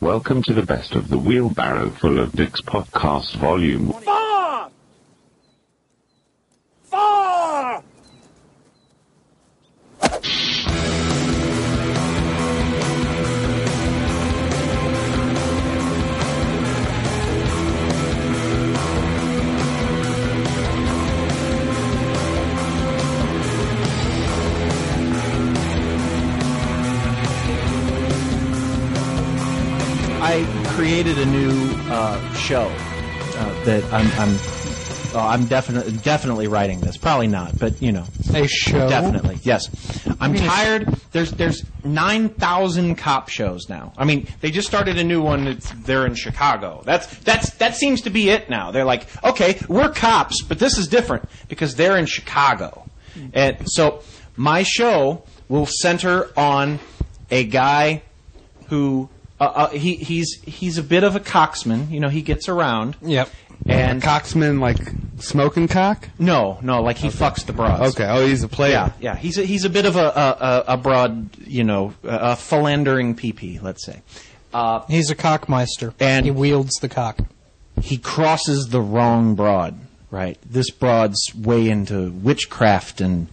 Welcome to the best of the Wheelbarrow Full of Dicks podcast volume. Four! I created a new show that I'm definitely writing this. Probably not, but you know, a show. Definitely, yes. I'm tired. There's 9,000 cop shows now. I mean, they just started a new one. They're in Chicago. That seems to be it now. They're like, okay, we're cops, but this is different because they're in Chicago, and so my show will center on a guy who. He's a bit of a cocksman. You know, he gets around. Yep. And a cocksman, like smoking cock? No, like he fucks the broads. Okay. Oh, he's a player. Yeah. He's a bit of a broad, you know, a philandering pee-pee, let's say. He's a cockmeister, and he wields the cock. He crosses the wrong broad, right? This broad's way into witchcraft and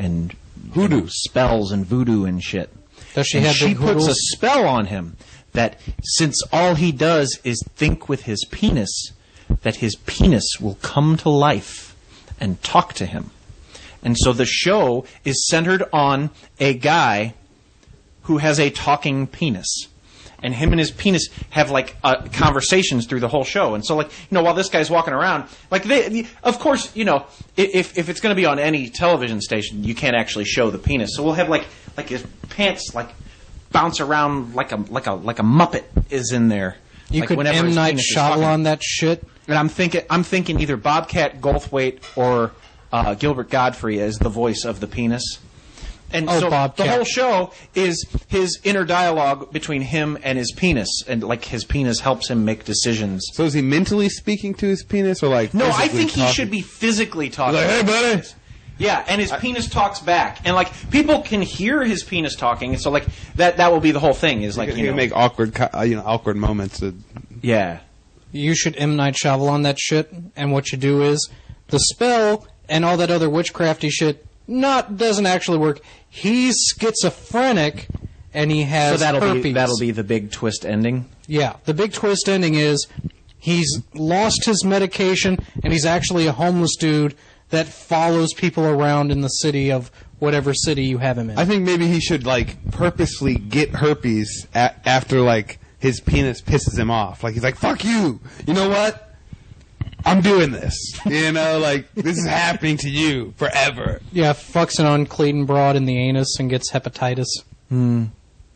voodoo, you know, spells and voodoo and shit. Does she and have? She puts hoodles? a spell on him. That since all he does is think with his penis, that his penis will come to life and talk to him. And so the show is centered on a guy who has a talking penis. And him and his penis have, like, conversations through the whole show. And so, like, you know, while this guy's walking around, like, of course, you know, if it's going to be on any television station, you can't actually show the penis. So we'll have, like his pants, like, bounce around like a Muppet is in there. You like could M. Night Shyamalan that shit. And I'm thinking either Bobcat Goldthwait or Gilbert Godfrey as the voice of the penis. And so Bobcat. The whole show is his inner dialogue between him and his penis, and like his penis helps him make decisions. So is he mentally speaking to his penis, or like? No, I think talking? he should be physically talking. Like, hey, buddy. Yeah, and his penis talks back, and like people can hear his penis talking, and so like that will be the whole thing. Is like you know, make awkward moments. Yeah, you should M. Night Shyamalan that shit, and what you do is the spell and all that other witchcrafty shit doesn't actually work. He's schizophrenic, and he has herpes. That'll be the big twist ending. Yeah, the big twist ending is he's lost his medication, and he's actually a homeless dude that follows people around in the city of whatever city you have him in. I think maybe he should, like, purposely get herpes after, like, his penis pisses him off. Like, he's like, fuck you! You know what? I'm doing this. You know, like, this is happening to you forever. Yeah, fucks an unclean broad in the anus and gets hepatitis. You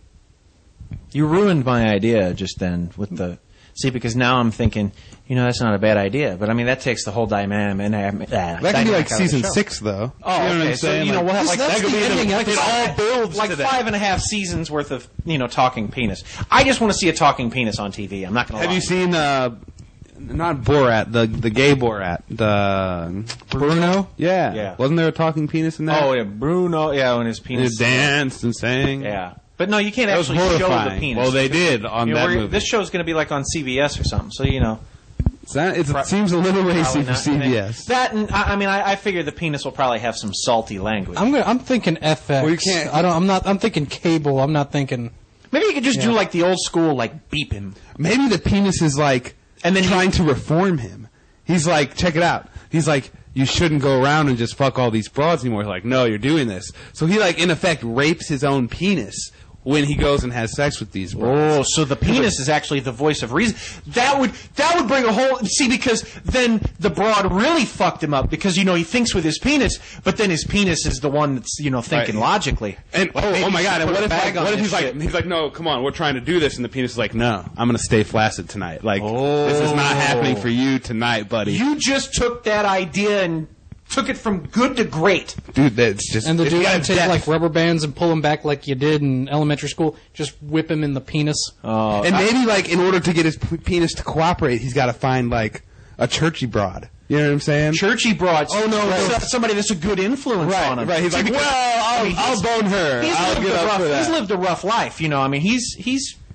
ruined my idea just then with the... See, because now I'm thinking, you know, that's not a bad idea. But, I mean, that takes the whole dynamic. That could be like season 6, though. Oh, you know okay. what I'm saying? So, you know, we'll have like that could be it all builds like 5.5 seasons worth of, you know, talking penis. I just want to see a talking penis on TV. I'm not going to lie. Have you seen, not Borat, the gay Borat, the... Bruno? Yeah. Wasn't there a talking penis in that? Oh, yeah, Bruno, yeah, when his penis... He danced and sang. Yeah. But no, you can't that actually show the penis. Well, they did on that movie. This show's going to be like on CBS or something, so you know. It seems a little racy for CBS. That, and I mean, I figure the penis will probably have some salty language. I'm thinking FX. Well, you can't. I'm thinking cable. I'm not thinking. Maybe you could just do like the old school, like beep him. Maybe the penis is like, and then trying to reform him. He's like, check it out. He's like, you shouldn't go around and just fuck all these broads anymore. He's like, no, you're doing this. So he like, in effect, rapes his own penis when he goes and has sex with these broads. Oh, so the penis is actually the voice of reason. That would bring a whole... See, because then the broad really fucked him up because, you know, he thinks with his penis, but then his penis is the one that's, you know, thinking logically. And, oh my God, and what if he's like, no, come on, we're trying to do this, and the penis is like, no, I'm going to stay flaccid tonight. Like, this is not happening for you tonight, buddy. You just took that idea and took it from good to great. Dude, that's just... And the dude can take, like, rubber bands and pull him back like you did in elementary school. Just whip him in the penis. And maybe, like, in order to get his penis to cooperate, he's got to find, like, a churchy broad. You know what I'm saying? Churchy broads. Oh, no. Right. Somebody that's a good influence on him. Right, he's like, well, I'll bone her. I'll get up for that. He's lived a rough life, you know. I mean, he's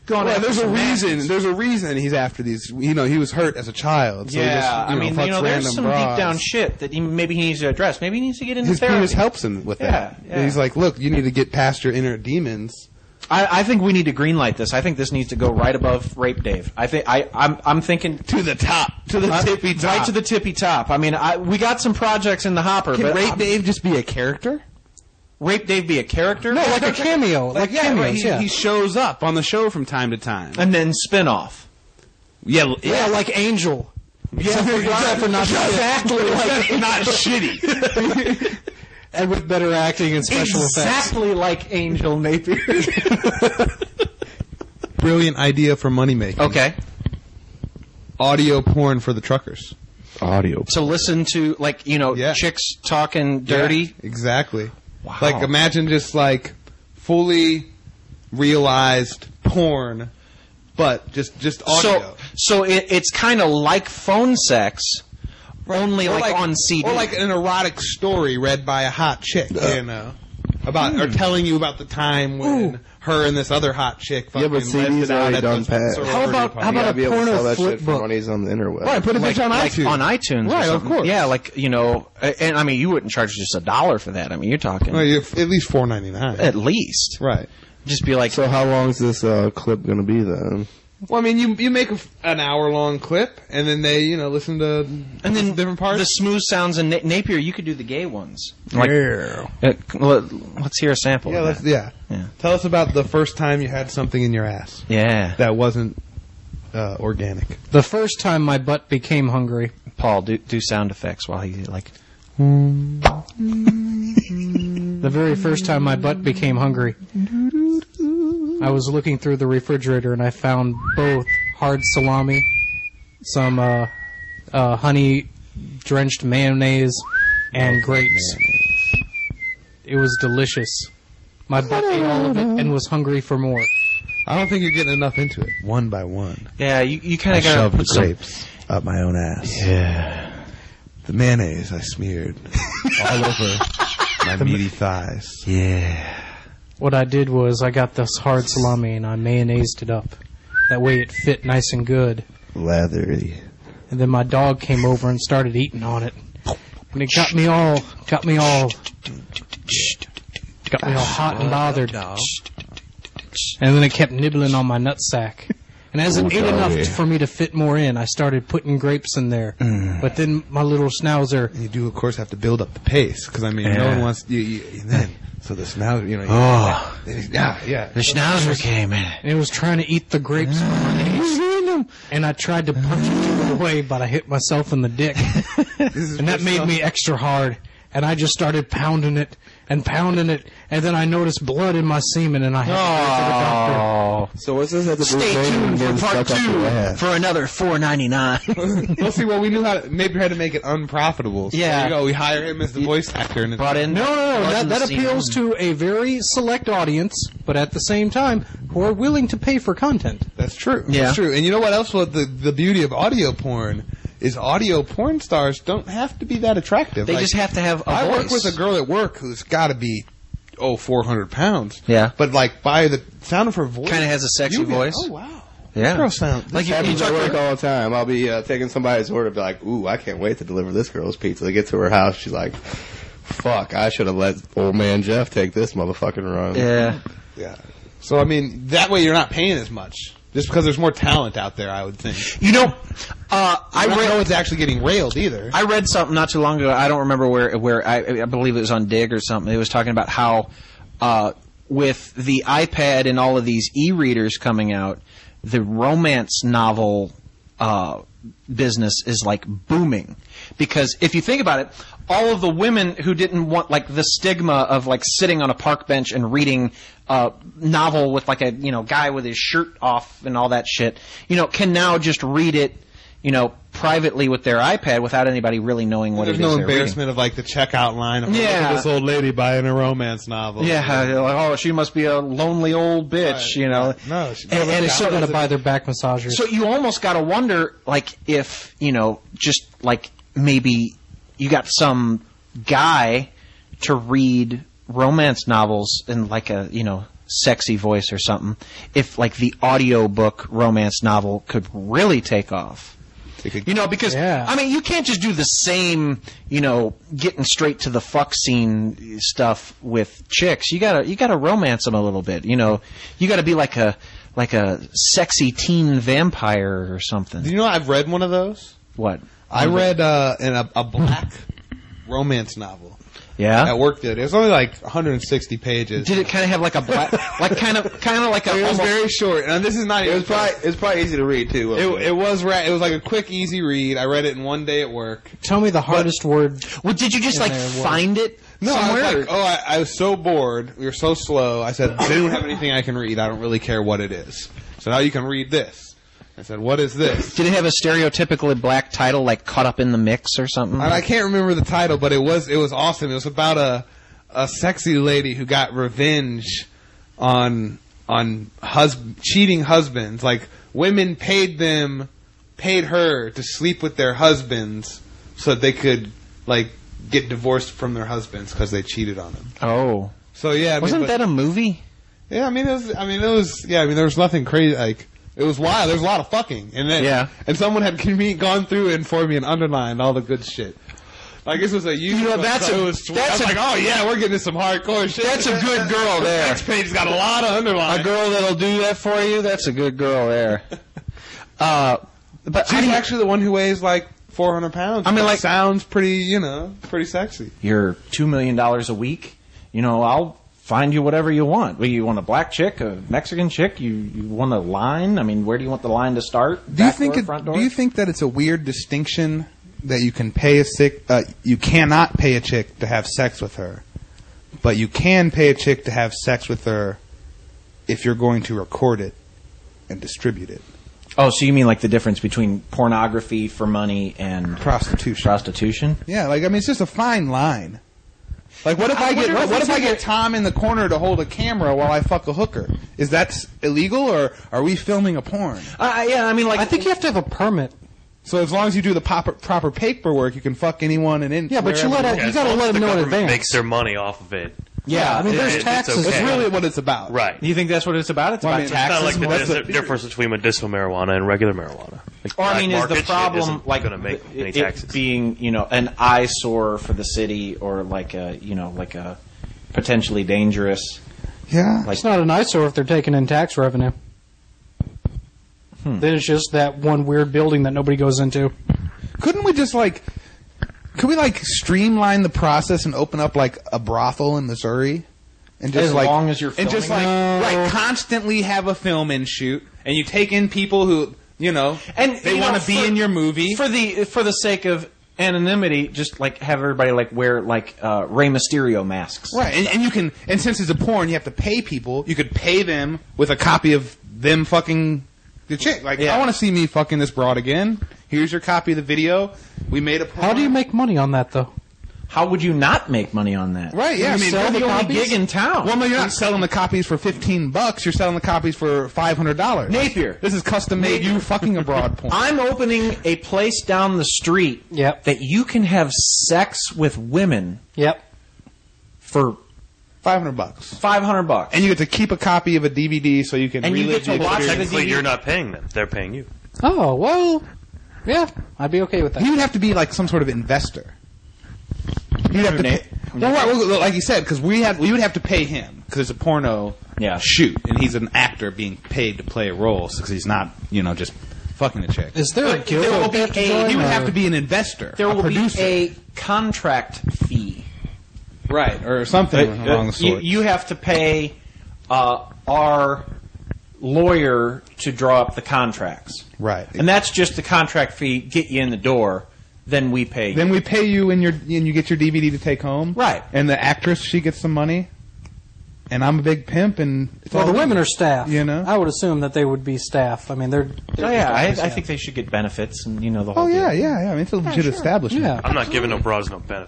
going Well, after there's a some reason. asses. There's a reason he's after these. He was hurt as a child. So he Yeah, just, I mean, fucks there's random some bras. deep down shit that maybe he needs to address. Maybe he needs to get into His therapy. penis helps him with that. Yeah. He's like, look, you need to get past your inner demons. I think we need to greenlight this. I think this needs to go right above Rape Dave. I'm thinking To the top. To the tippy top. right to the tippy top. I mean, we got some projects in the hopper. Can but Rape Dave just be a character? Rape Dave be a character? No, like a cameo. Like cameos, He shows up on the show from time to time. And then spin off. Yeah, Yeah, like Angel. Except for not exactly like not shitty. and with better acting and special effects. exactly like Angel Napier. Brilliant idea for money making. Okay. Audio porn for the truckers. Audio. So listen to Yeah. chicks talking dirty. Yeah, exactly. Wow. Like imagine just like fully realized porn, but just audio. So it's kind of like phone sex, only Or like on CD. Or like an erotic story read by a hot chick, about or telling you about the time when her and this other hot chick fucking but left CDs it out already at done the passed. sorority How about party. how You gotta about be a able to sell porno that shit flip for book? monies on the interweb. Right, put a bitch on iTunes. on iTunes, or Right, of something. course. Yeah, and I mean, you wouldn't charge just $1 for that. I mean, you're talking Well, at least $4.99. at least. Right. Just be like, So how long is this clip going to be then? Well, I mean, you make an hour-long clip, and then they, listen to and then different parts. the smooth sounds and Napier. You could do the gay ones. Yeah. Let's hear a sample. Yeah, of let's, that. yeah. Tell us about the first time you had something in your ass Yeah. that wasn't organic. The first time my butt became hungry. Paul, do sound effects while he like. The very first time my butt became hungry, I was looking through the refrigerator and I found both hard salami, some honey-drenched mayonnaise, and grapes. It was delicious. My butt ate all of it and was hungry for more. I don't think you're getting enough into it. One by one. Yeah, you kind of gotta put some. up my own ass. Yeah. The mayonnaise I smeared all over my meaty thighs. Yeah. What I did was I got this hard salami and I mayonnaised it up. That way it fit nice and good. Leathery. And then my dog came over and started eating on it. And it got me all hot and bothered. And then it kept nibbling on my nutsack. And as it ate enough for me to fit more in, I started putting grapes in there. But then my little schnauzer... You do, of course, have to build up the pace, because, I mean, no one wants... and then, so the schnauzer, yeah. The schnauzer came in. And it was trying to eat the grapes from my knees. And I tried to punch it away, but I hit myself in the dick. And that made me extra hard. And I just started pounding it. And then I noticed blood in my semen, and I had to go to the doctor. So what's this have to do Stay with tuned for getting part stuck up your 2 ass? for another $4.99. Well, see, we knew how to... Maybe we had to make it unprofitable. So Yeah. there you go. We hire him as the voice actor. And Brought in. No. blood in That the semen. appeals to a very select audience, but at the same time, who are willing to pay for content. That's true. Yeah. That's true. And you know what else? What the beauty of audio porn is audio porn stars don't have to be that attractive. They Like, just have to have a I voice. work with a girl at work who's got to be 400 pounds. Yeah. But like by the sound of her voice, Kinda has a sexy you get, voice. Oh wow. Yeah. This girl sounds Like you Happens talk at to work her- all the time. I'll be taking somebody's order, be like, "Ooh, I can't wait to deliver this girl's pizza." They get to her house, she's like, "Fuck, I should have let old man Jeff take this motherfucking run." Yeah. yeah. So I mean, that way you're not paying as much. Just because there's more talent out there, I would think. You know, I don't know it's actually getting railed either. I read something not too long ago. I don't remember where I believe it was on Dig or something. It was talking about how with the iPad and all of these e-readers coming out, the romance novel business is like booming. Because if you think about it, all of the women who didn't want like the stigma of like sitting on a park bench and reading a novel with like a guy with his shirt off and all that shit, can now just read it, privately with their iPad without anybody really knowing what There's it is no they're embarrassment of like the checkout line of Yeah. look at this old lady buying a romance novel. reading. Yeah, like, she must be a lonely old bitch, No, And Still got to buy their back massagers. so you almost got to wonder, like, if, just like maybe you got some guy to read romance novels in like a, sexy voice or something, if like the audiobook romance novel could really take off. You know, because I mean, you can't just do the same, you know, getting straight to the fuck scene stuff with chicks. You gotta romance them a little bit. You know, you gotta be like a sexy teen vampire or something. Do you know I've read one of those? What? I read a black romance novel. Yeah. At work the other day. It was only like 160 pages. Did it kind of have like a black, like kind of like a? It was very short, and this is not. It was probably easy to read too. It was like a quick, easy read. I read it in one day at work. Tell me the hardest word. Well, did you just like find it? No, somewhere? I was like, I was so bored. We were so slow. I said, does anyone have anything I can read? I don't really care what it is. So now you can read this. I said, what is this? Did it have a stereotypically black title, like Caught Up in the Mix or something? I can't remember the title, but it was awesome. It was about a sexy lady who got revenge on cheating husbands. Like, women paid her to sleep with their husbands so that they could, like, get divorced from their husbands because they cheated on them. Oh. So, yeah. Wasn't that a movie? Yeah, there was nothing crazy, like... It was wild. There was a lot of fucking, and then and someone had gone through and for me and underlined all the good shit. Like this was a I was like, oh yeah, we're getting some hardcore shit. That's a good girl there. The next page got a lot of underlines. A girl that'll do that for you. That's a good girl there. But she's actually the one who weighs like 400 pounds. I mean, like sounds pretty sexy. You're $2 million a week. You know, I'll find you whatever you want. Well, you want a black chick, a Mexican chick? You want a line? I mean, where do you want the line to start? Do you think that it's a weird distinction that you can pay you cannot pay a chick to have sex with her, but you can pay a chick to have sex with her if you're going to record it and distribute it? Oh, so you mean like the difference between pornography for money and prostitution? Yeah, like I mean, it's just a fine line. Like, what if I get Tom in the corner to hold a camera while I fuck a hooker? Is that illegal, or are we filming a porn? Yeah, I mean, like... I think you have to have a permit. So as long as you do the proper paperwork, you can fuck anyone and yeah, but you gotta let them know in advance. Makes their money off of it. Yeah, I mean, there's taxes. It's really what it's about. Right. You think that's what it's about? It's about taxes? It's kind of like the difference between medicinal marijuana and regular marijuana. Like, or, I mean, is the problem like going to make any taxes? It being, you know, an eyesore for the city or like a potentially dangerous... Yeah. It's not an eyesore if they're taking in tax revenue. Then it's just that one weird building that nobody goes into. Couldn't we just could we streamline the process and open up like a brothel in Missouri? And just as long as you're filming, and just constantly have a film and shoot, and you take in people who and they want to be in your movie for the sake of anonymity. Just have everybody wear Rey Mysterio masks, right? And you can, and since it's a porn, you have to pay people. You could pay them with a copy of them fucking the chick. I want to see me fucking this broad again. Here's your copy of the video. We made a porn. How do you make money on that, though? How would you not make money on that? Right, yeah. Sell the only gig in town. Well, no, you're not selling the copies for $15. You're selling the copies for $500. Napier. This is custom made. You fucking abroad porn. I'm opening a place down the street that you can have sex with women. Yep. For $500. $500. And you get to keep a copy of a DVD so you can relive you get to watch the DVD. You're not paying them. They're paying you. Oh, well, yeah. I'd be okay with that. He would have to be some sort of investor. You'd have to pay. Well, like you said, because we would have to pay him because it's a porno shoot, and he's an actor being paid to play a role because he's not, just fucking a chick. Is there a guild? He would have to be an investor. There will be a contract fee, right, or something along the sort. You have to pay our lawyer to draw up the contracts, right, and that's just the contract fee. Get you in the door. Then we pay you. Then we pay you and you get your DVD to take home. Right. And the actress, she gets some money. And I'm a big pimp. And the women are staff. I would assume that they would be staff. I mean, they're I think they should get benefits and the whole deal. Yeah. I mean, it's a legit establishment. Yeah. I'm not giving no broads no benefits.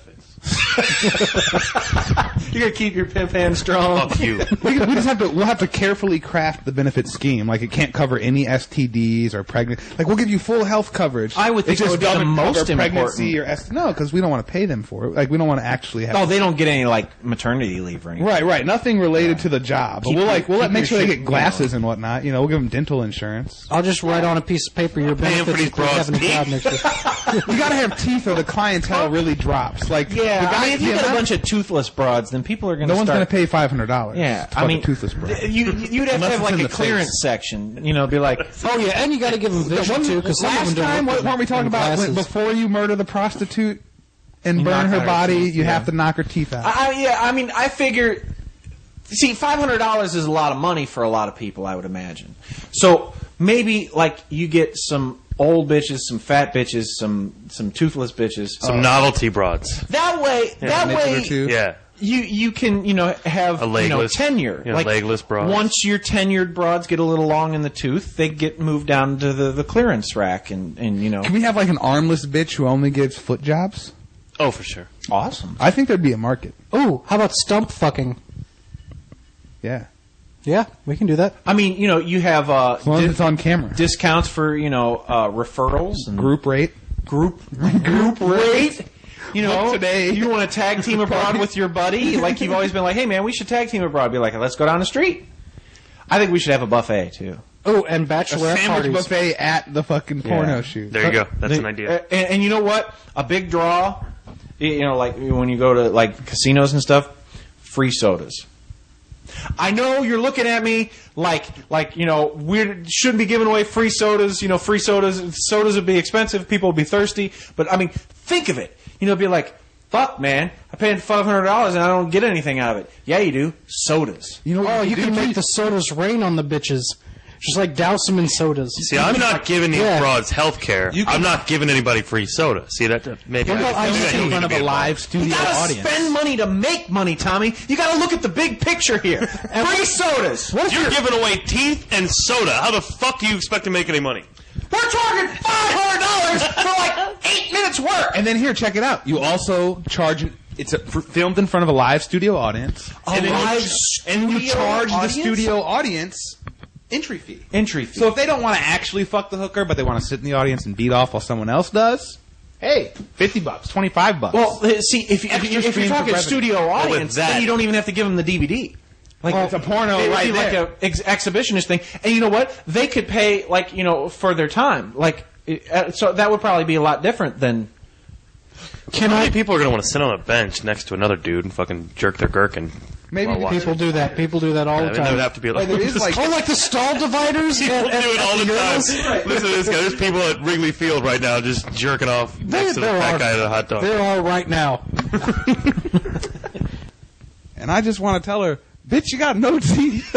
You gotta keep your pimp hand strong. Fuck you. We'll have to carefully craft the benefit scheme. Like, it can't cover any STDs or pregnant. Like, we'll give you full health coverage. I would think it just that would be the doesn't most cover pregnancy important. or no, because we don't want to pay them for it. Like, we don't want to actually have. Oh, they don't get any like maternity leave or anything. Right. Nothing related to the job. But we'll make sure they get glasses and whatnot. You know, we'll give them dental insurance. I'll just write on a piece of paper your Paying for benefits these if having a job next year. You gotta have teeth, or the clientele really drops. Like, Yeah, the guy, I mean, if you get a bunch of toothless broads, then people are going to no one's start... gonna pay $500. Yeah, to I fuck mean, a toothless bro. you'd have to have it's like in a the clearance face. section. You know, be like, Oh yeah, and you got to give them vision too, because some of Last them don't time, look good weren't we talking in about glasses. before you murder the prostitute and You burn knock her out her body, teeth, you yeah. have to knock her teeth out? I mean, I figure... See, $500 is a lot of money for a lot of people, I would imagine. So maybe, like, you get some old bitches, some fat bitches, some toothless bitches. Some novelty broads. That way, Naked or two. Yeah. you can have A legless- tenure. legless broads. Once your tenured broads get a little long in the tooth, they get moved down to the clearance rack, and Can we have like an armless bitch who only gives foot jobs? Oh, for sure. awesome. I think there'd be a market. Ooh, how about stump fucking? Yeah, Yeah, we can do that. I mean, you have as long as it's on camera. discounts for referrals and Group rate. group rate. today. You want to tag team abroad with your buddy? Like you've always been like, hey man, we should tag team abroad. Be like, let's go down the street. I think we should have a buffet too. Oh, and A bachelorette sandwich parties. buffet at the fucking porno shoot. There you go. That's an idea. And you know what? A big draw. Like when you go to like casinos and stuff, free sodas. I know you're looking at me like we shouldn't be giving away free sodas. Free sodas would be expensive. People would be thirsty. But I mean, think of it. Be like, fuck, man, I paid $500 and I don't get anything out of it. Yeah, you do. Sodas. You know what Oh, you you can can do? make the sodas rain on the bitches. Just like douse them in sodas. See, I'm not giving these Yeah. broads health care. I'm not giving anybody free soda. See, that maybe What about I ice think cream I in need front to of be a involved. live You studio gotta audience. spend money to make money, Tommy. You gotta look at the big picture here. Free sodas. You're giving away teeth and soda. How the fuck do you expect to make any money? We're talking $500 for like 8 minutes work. And then here, check it out. You also charge. It's filmed in front of a live studio audience. A live and you studio charge audience? the studio audience entry fee. Entry fee. So if they don't want to actually fuck the hooker, but they want to sit in the audience and beat off while someone else does, hey, $50, $25. Well, see, if you're stream for talking revenue. studio with audience, that- then you don't even have to give them the DVD. Like it's a porno it would right be like there. a exhibitionist thing. And you know what? They could pay for their time. So that would probably be a lot different than. How many people are going to want to sit on a bench next to another dude and fucking jerk their gherkin? Maybe while watching? People do that. People do that all I the mean, there time. would have to be like, there is like Oh, like the stall dividers? people do it all the urinals? time. Listen to this guy. There's people at Wrigley Field right now just jerking off next to the fat guy at a hot dog. There are right now. and I just want to tell her, bitch, you got no teeth.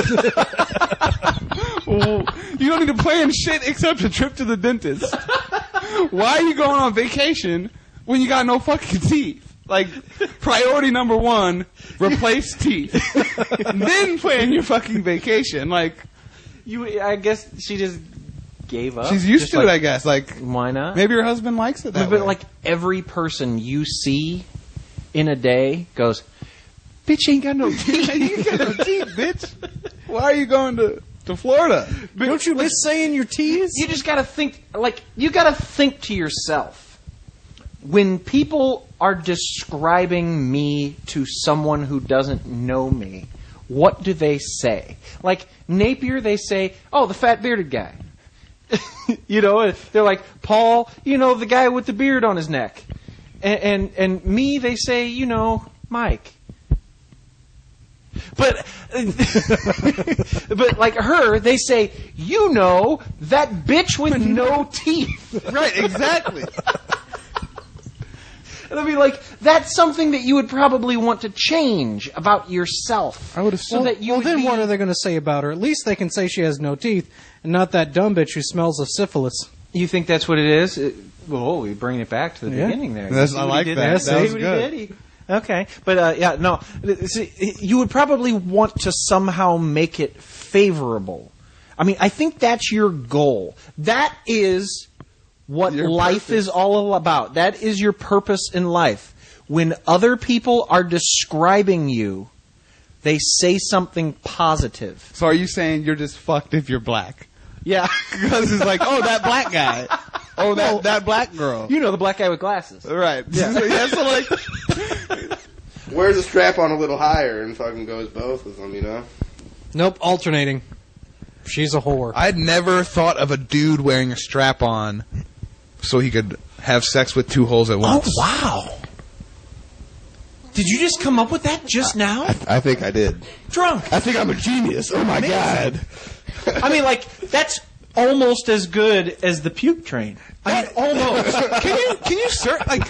Well, you don't need to plan shit except a trip to the dentist. Why are you going on vacation when you got no fucking teeth? Like, priority number one, replace teeth. Then plan your fucking vacation. Like, I guess she just gave up. she's used to it, I guess. Like, Why not? maybe her husband likes it that But way. like every person you see in a day goes, bitch ain't got no teeth. you got no teeth, bitch. Why are you going to Florida? Don't you miss saying your T's? You just gotta think, you gotta think to yourself. When people are describing me to someone who doesn't know me, what do they say? Like Napier, they say, oh, the fat bearded guy. They're like, Paul, the guy with the beard on his neck. And me, they say, Mike. But like her, they say, that bitch with no teeth. Right, exactly. And I'd be like, that's something that you would probably want to change about yourself. I would assume. So that you Well, would then be- what are they going to say about her? At least they can say she has no teeth, and not that dumb bitch who smells of syphilis. You think that's what it is? Well, we bring it back to the Yeah. beginning there. That's- You see I what like he did that. there? That See was what good. he did? Okay. But, no. See, you would probably want to somehow make it favorable. I mean, I think that's your goal. That is what Your life purpose. is all about. That is your purpose in life. when other people are describing you, they say something positive. So are you saying you're just fucked if you're black? Yeah. Because it's like, oh, that black guy. Oh, that black girl. You know, the black guy with glasses. Right. Yeah. So like, Wears a strap on a little higher and fucking goes both with them, you know? Nope, alternating. She's a whore. I'd never thought of a dude wearing a strap on so he could have sex with 2 holes at once. Oh, wow. Did you just come up with that just now? I think I did. Drunk. I think I'm a genius. Oh my God. I mean, like, that's almost as good as the puke train. I mean, almost. Can you search like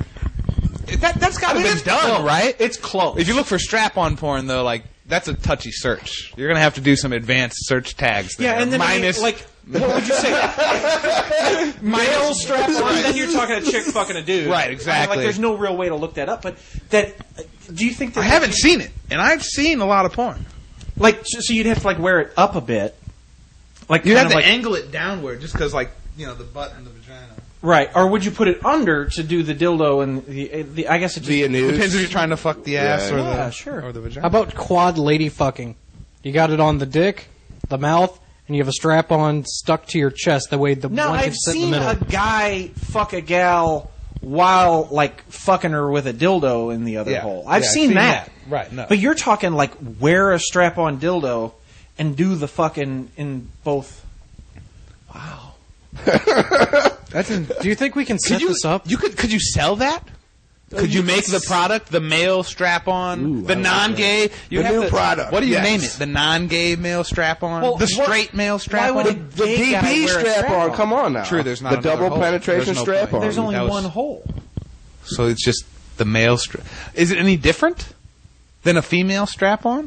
that's got to be done, right? It's close. If you look for strap-on porn, though, like that's a touchy search. You're gonna have to do some advanced search tags. There. Yeah, and then minus I mean, like, what would you say? Male strap on. Then you're talking a chick fucking a dude, Right, I mean, exactly. like, there's no real way to look that up. But that, do you think that I haven't seen it, and I've seen a lot of porn. like, so you'd have to like wear it up a bit, like You'd kind have of to like, angle it downward, just because, like, you know, the butt and the vagina. right? Or would you put it under to do the dildo and the I guess it just The news. Depends if you're trying to fuck the ass Yeah. or Yeah, the sure. or the vagina. How about quad lady fucking? You got it on the dick, the mouth, and you have a strap on stuck to your chest. That way the Now, one can I've sit in seen the middle. a guy fuck a gal while, like, fucking her with a dildo in the other Yeah. hole. I've Yeah, seen that. Right, no. But you're talking, like, wear a strap-on dildo and do the fucking in both. Wow. Do you think we can set this up? Could you sell that? Could you make the product the male strap-on, the non-gay? You The have new to- product, What do you yes. name it? The non-gay male strap-on, Well, the what- straight male why strap-on. would a The gay guy DP wear a strap-on. Come on now. True, there's not the another double hole. penetration There's no strap-on. point. There's only That was- one hole. So it's just the male strap. Is it any different than a female strap-on?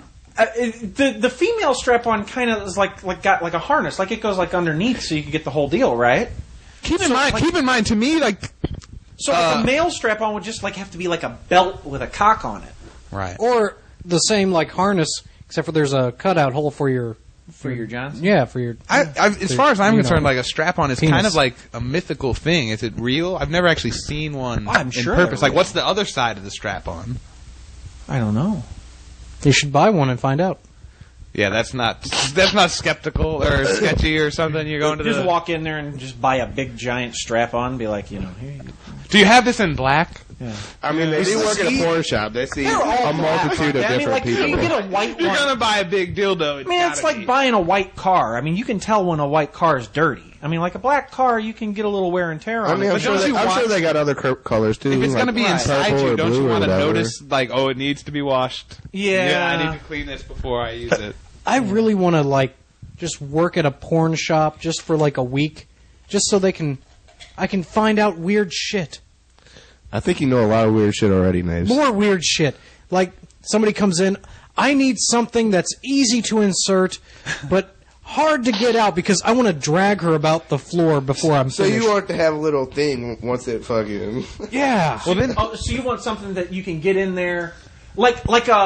The female strap-on kind of is like got like a harness. Like, it goes, like, underneath so you can get the whole deal, right? Keep in mind, to me, like, So like, a male strap-on would just, like, have to be like a belt with a cock on it. right. Or the same like harness, except for there's a cutout hole for your Johnson? yeah for your. As far as I'm you concerned, know, like a strap-on is penis. kind of like a mythical thing. Is it real? I've never actually seen one. I'm in sure purpose. they're Like, what's the other side of the strap-on? I don't know. You should buy one and find out. Yeah, that's not skeptical or sketchy or something. You're going to Just the. walk in there and just buy a big giant strap-on and be like, you know, here you go. Do you have this in black? I mean, they do work at a porn shop. They see a multitude of I mean, different like, people. you get a white You're one. gonna buy a big dildo. I mean, it's like buying a white car. I mean, you can tell when a white car is dirty. I mean, like a black car, you can get a little wear and tear on I mean, it. I'm sure, they got other colors too. If it's like gonna be inside purple you, or don't blue you or want to whatever. notice, like, oh, it needs to be washed? Yeah. I need to clean this before I use it. I really want to like just work at a porn shop just for like a week, just so I can find out weird shit. I think you know a lot of weird shit already, Naves. More weird shit. Like somebody comes in, I need something that's easy to insert, but hard to get out because I want to drag her about the floor before I'm So finished. you want to have a little thing once it fucking... Yeah. Well, then, so you want something that you can get in there, like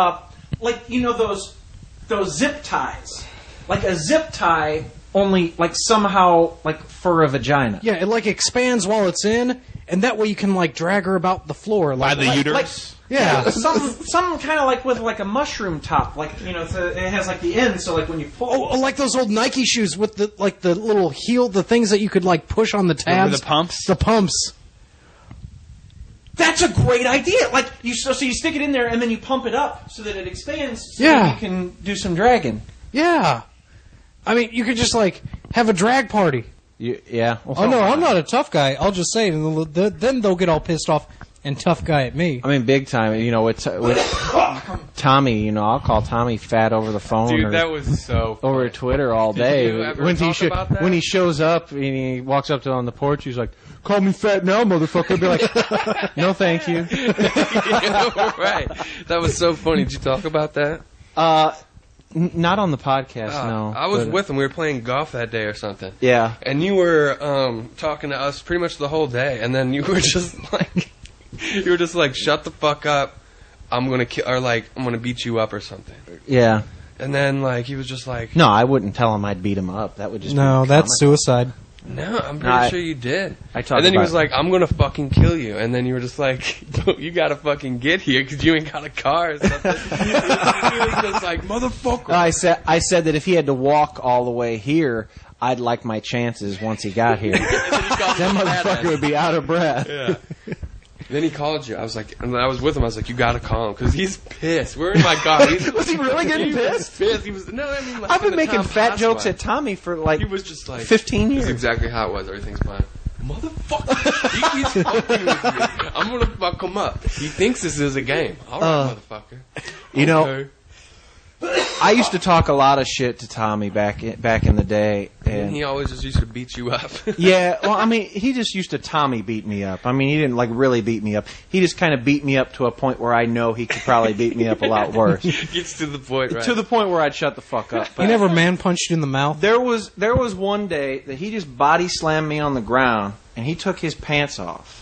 you know those zip ties, like a zip tie, only like somehow like for a vagina. Yeah, it like expands while it's in, and that way you can like drag her about the floor. By Like, the uterus. yeah. Some kind of like with like a mushroom top, like, you know, it has like the end, so like when you pull. Oh, like those old Nike shoes with the like the little heel, the things that you could like push on the tabs. the pumps? The pumps. That's a great idea. Like you, so you stick it in there and then you pump it up so that it expands. So Yeah. that you can do some dragging. Yeah. I mean, you could just like have a drag party. Yeah. Oh no, I'm not a tough guy. I'll just say it, and then they'll get all pissed off and tough guy at me. I mean, big time. You know, with Tommy, you know, I'll call Tommy fat over the phone Dude, or that was so funny. over Twitter all day. you ever talk about that? When he shows up and he walks up to on the porch, he's like, "Call me fat now, motherfucker." I'd be like, "No, thank you." Right. That was so funny. Did you talk about that? Not on the podcast, no. I was but- with him. We were playing golf that day or something. Yeah. And you were talking to us pretty much the whole day, and then you were just like, shut the fuck up. I'm gonna beat you up or something. Yeah. And then like he was just like, No, I wouldn't tell him I'd beat him up. That would just No, be that's suicide. No, I'm pretty sure you did. I talked and then he about was like, I'm going to fucking kill you. And then you were just like, you got to fucking get here because you ain't got a car or something. He was just like, motherfucker. I said that if he had to walk all the way here, I'd like my chances once he got here. That motherfucker would be out of breath. Yeah. Then he called you. I was like, and I was with him. I was like, you gotta call him because he's pissed. We're in my car. Was he really getting pissed? He was. No, I mean, like, I've been making fat jokes at Tommy for like he was just like 15 years. That's exactly how it was. Everything's fine. Motherfucker, he keeps fucking with me. I'm gonna fuck him up. He thinks this is a game. All right, motherfucker. You know, I used to talk a lot of shit to Tommy back in the day, and he always just used to beat you up. Yeah, well, I mean, he just used to Tommy beat me up. I mean, he didn't like really beat me up. He just kind of beat me up to a point where I know he could probably beat me up a lot worse. Gets to the point, right? To the point where I'd shut the fuck up. He never man punched you in the mouth. There was one day that he just body slammed me on the ground, and he took his pants off.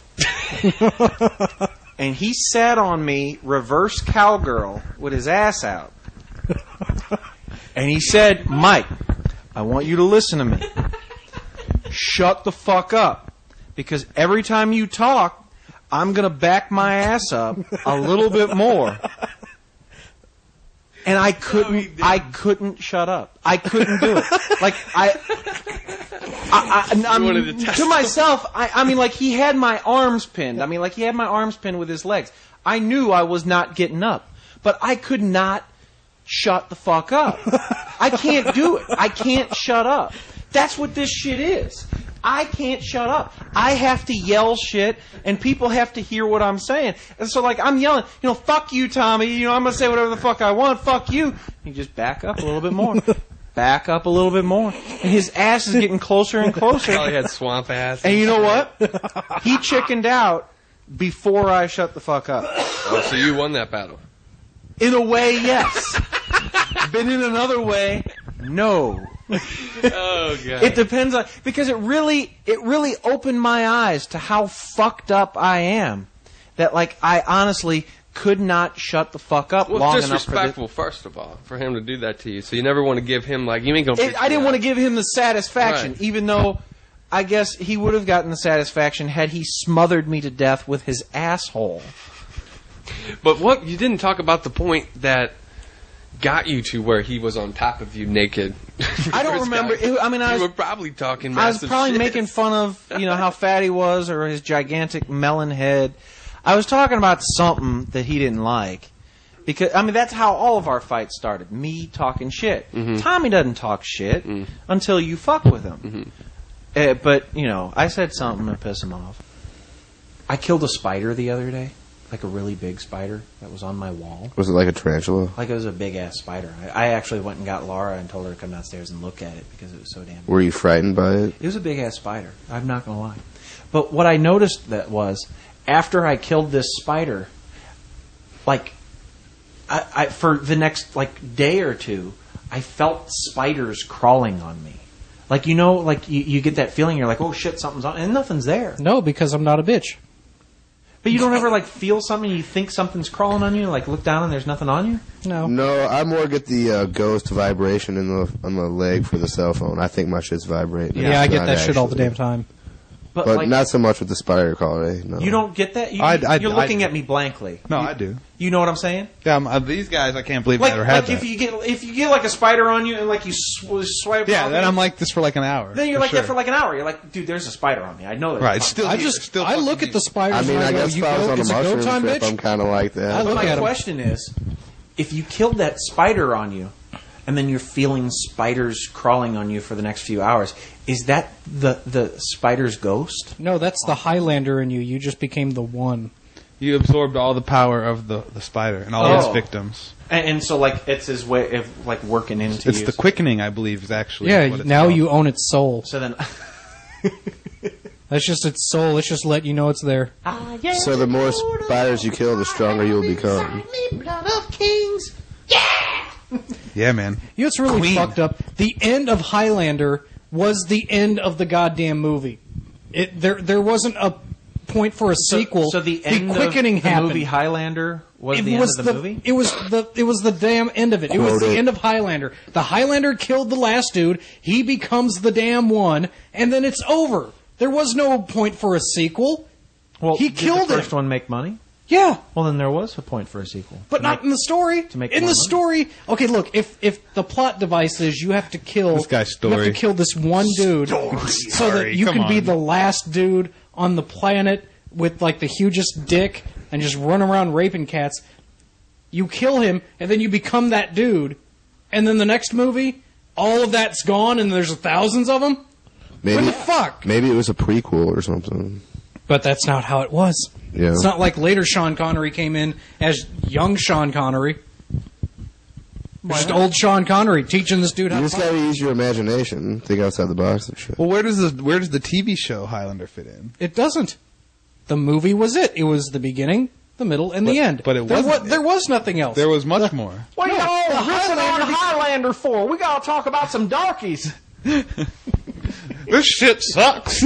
And he sat on me reverse cowgirl with his ass out. And he said, Mike, I want you to listen to me. Shut the fuck up. Because every time you talk, I'm going to back my ass up a little bit more. And I couldn't shut up. I couldn't do it. Like, I'm to myself, I mean, like, he had my arms pinned. I mean, like, he had my arms pinned with his legs. I knew I was not getting up. But I could not shut the fuck up. I can't do it. I can't shut up. That's what this shit is. I can't shut up. I have to yell shit, and people have to hear what I'm saying. And so, like, I'm yelling, fuck you, Tommy. I'm going to say whatever the fuck I want. Fuck you. You just back up a little bit more. Back up a little bit more. And his ass is getting closer and closer. Probably had swamp ass. And you know what? He chickened out before I shut the fuck up. Oh, so you won that battle. In a way, yes. But in another way, no. Oh god. It depends on, because it really opened my eyes to how fucked up I am. That, like, I honestly could not shut the fuck up long enough. It's disrespectful, first of all, for him to do that to you. So you never want to give him, like, you ain't gonna. I didn't want to give him the satisfaction, right. Even though I guess he would have gotten the satisfaction had he smothered me to death with his asshole. But what you didn't talk about the point that got you to where he was on top of you naked. I don't remember. You were probably talking. I was probably shit. making fun of how fat he was or his gigantic melon head. I was talking about something that he didn't like. Because that's how all of our fights started. Me talking shit. Mm-hmm. Tommy doesn't talk shit until you fuck with him. Mm-hmm. But I said something to piss him off. I killed a spider the other day. Like a really big spider that was on my wall. Was it like a tarantula? Like it was a big-ass spider. I actually went and got Laura and told her to come downstairs and look at it because it was so damn big. Were you frightened by it? It was a big-ass spider. I'm not going to lie. But what I noticed that was, after I killed this spider, like, I for the next, day or two, I felt spiders crawling on me. Like, you get that feeling, you're like, oh shit, something's on, and nothing's there. No, because I'm not a bitch. But you don't ever feel something, you think something's crawling on you, look down and there's nothing on you? No. No, I more get the ghost vibration on the leg for the cell phone. I think my shit's vibrating. Yeah, I get that shit all the damn time. But not so much with the spider quality. No. You don't get that? You're looking at me blankly. No, I do. You know what I'm saying? Yeah, these guys, I can't believe I ever had that. If you get like a spider on you and you swipe. Yeah, then I'm like this for like an hour. Then you're like that for like an hour. You're like, dude, there's a spider on me. I know that. Right. Still, I look at the spiders. I guess you if I was go, on a it's a go mushroom time, trip, bitch. I'm kind of like that. My question is, if you killed that spider on you, and then you're feeling spiders crawling on you for the next few hours, is that the spider's ghost? No, that's the Highlander in you. You just became the one. You absorbed all the power of the spider and all its victims. And so, it's his way of, working into it's you. It's the quickening, I believe, is actually Yeah, what it's now called. you own its soul. So then... That's just its soul. It's just let you know it's there. So the more spiders you kill, the stronger you will become. Blood of kings. Yeah, man. You know what's really fucked up? The end of Highlander was the end of the goddamn movie. There wasn't a point for a sequel. So the end quickening of the happened. movie Highlander was the end of the movie? It was the damn end of it. It was the end of Highlander. The Highlander killed the last dude. He becomes the damn one, and then it's over. There was no point for a sequel. Well, he killed the first him. one make money? Yeah. Well, then there was a point for a sequel. But not in the story. to make in more the money. story, okay, look, if the plot device is you have to kill This guy's you have story. to kill this one dude so that you come can be on. the last dude on the planet with like the hugest dick and just run around raping cats. You kill him and then you become that dude. And then the next movie, all of that's gone and there's thousands of them? Maybe, What the fuck? Maybe it was a prequel or something. But that's not how it was. Yeah. It's not like later Sean Connery came in as young Sean Connery. Just old Sean Connery teaching this dude how You to just fight. gotta use your imagination. Think outside the box and shit. Well, where does the TV show Highlander fit in? It doesn't. The movie was it. It was the beginning, the middle, and the end. but it there wasn't. there was nothing else. There was much more. What are No, y'all the listening Highlander on Highlander for? We gotta talk about some darkies. This shit sucks.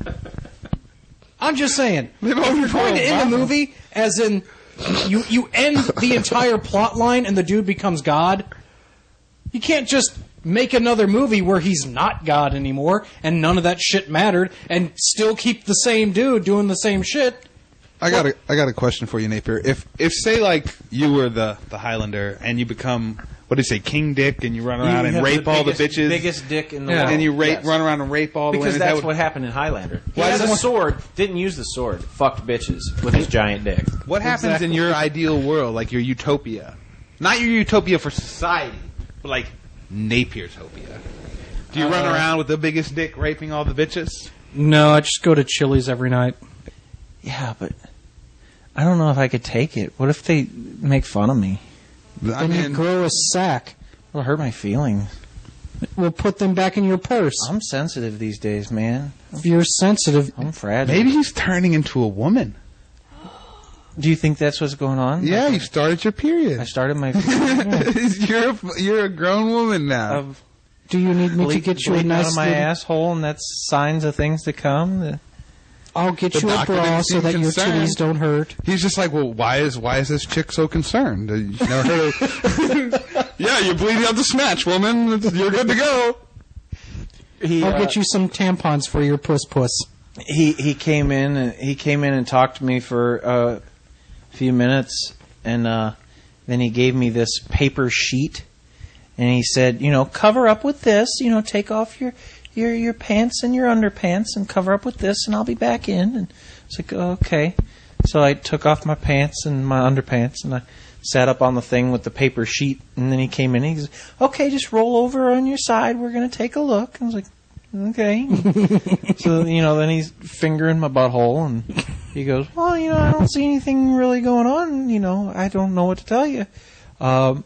I'm just saying. They've If already you're going to told end the Obama. movie as in you end the entire plot line and the dude becomes God, you can't just make another movie where he's not God anymore and none of that shit mattered and still keep the same dude doing the same shit. I got a question for you, Napier. If say like you were the Highlander and you become what do you say, King Dick, and you run around and rape all the bitches, Biggest dick in the Yeah. world. and you Yes. run around and rape all the Because women. that's that would, what happened in Highlander. He Why had doesn't a one- sword, didn't use the sword, fucked bitches with his giant dick. what happens in your ideal world, like your utopia? Not your utopia for society, but like Napiertopia. Do you run around with the biggest dick raping all the bitches? No, I just go to Chili's every night. Yeah, but I don't know if I could take it. What if they make fun of me? I Then you mean, grow a sack. It'll hurt my feelings. We'll put them back in your purse. I'm sensitive these days, man. If you're sensitive, I'm fragile. maybe he's turning into a woman. Do you think that's what's going on? Yeah, you started your I period. started my You're a grown woman now. of do you need me to get you a bleeding out nice of my little- asshole, and that's signs of things to come. I'll get The you a doctor bra didn't so seem that your concerned. titties don't hurt. He's just like, well, why is this chick so concerned? You never heard of? Yeah, you're bleeding out the snatch, woman. You're good to go. I'll get you some tampons for your puss. He came in and talked to me for a few minutes, and then he gave me this paper sheet, and he said, cover up with this, take off your pants and your underpants and cover up with this, and I'll be back in. And it's like, okay. So I took off my pants and my underpants, and I sat up on the thing with the paper sheet, and then he came in and he goes, okay, just roll over on your side, we're going to take a look. I was like, okay. So, then he's fingering my butthole, and he goes, well, I don't see anything really going on, I don't know what to tell you. And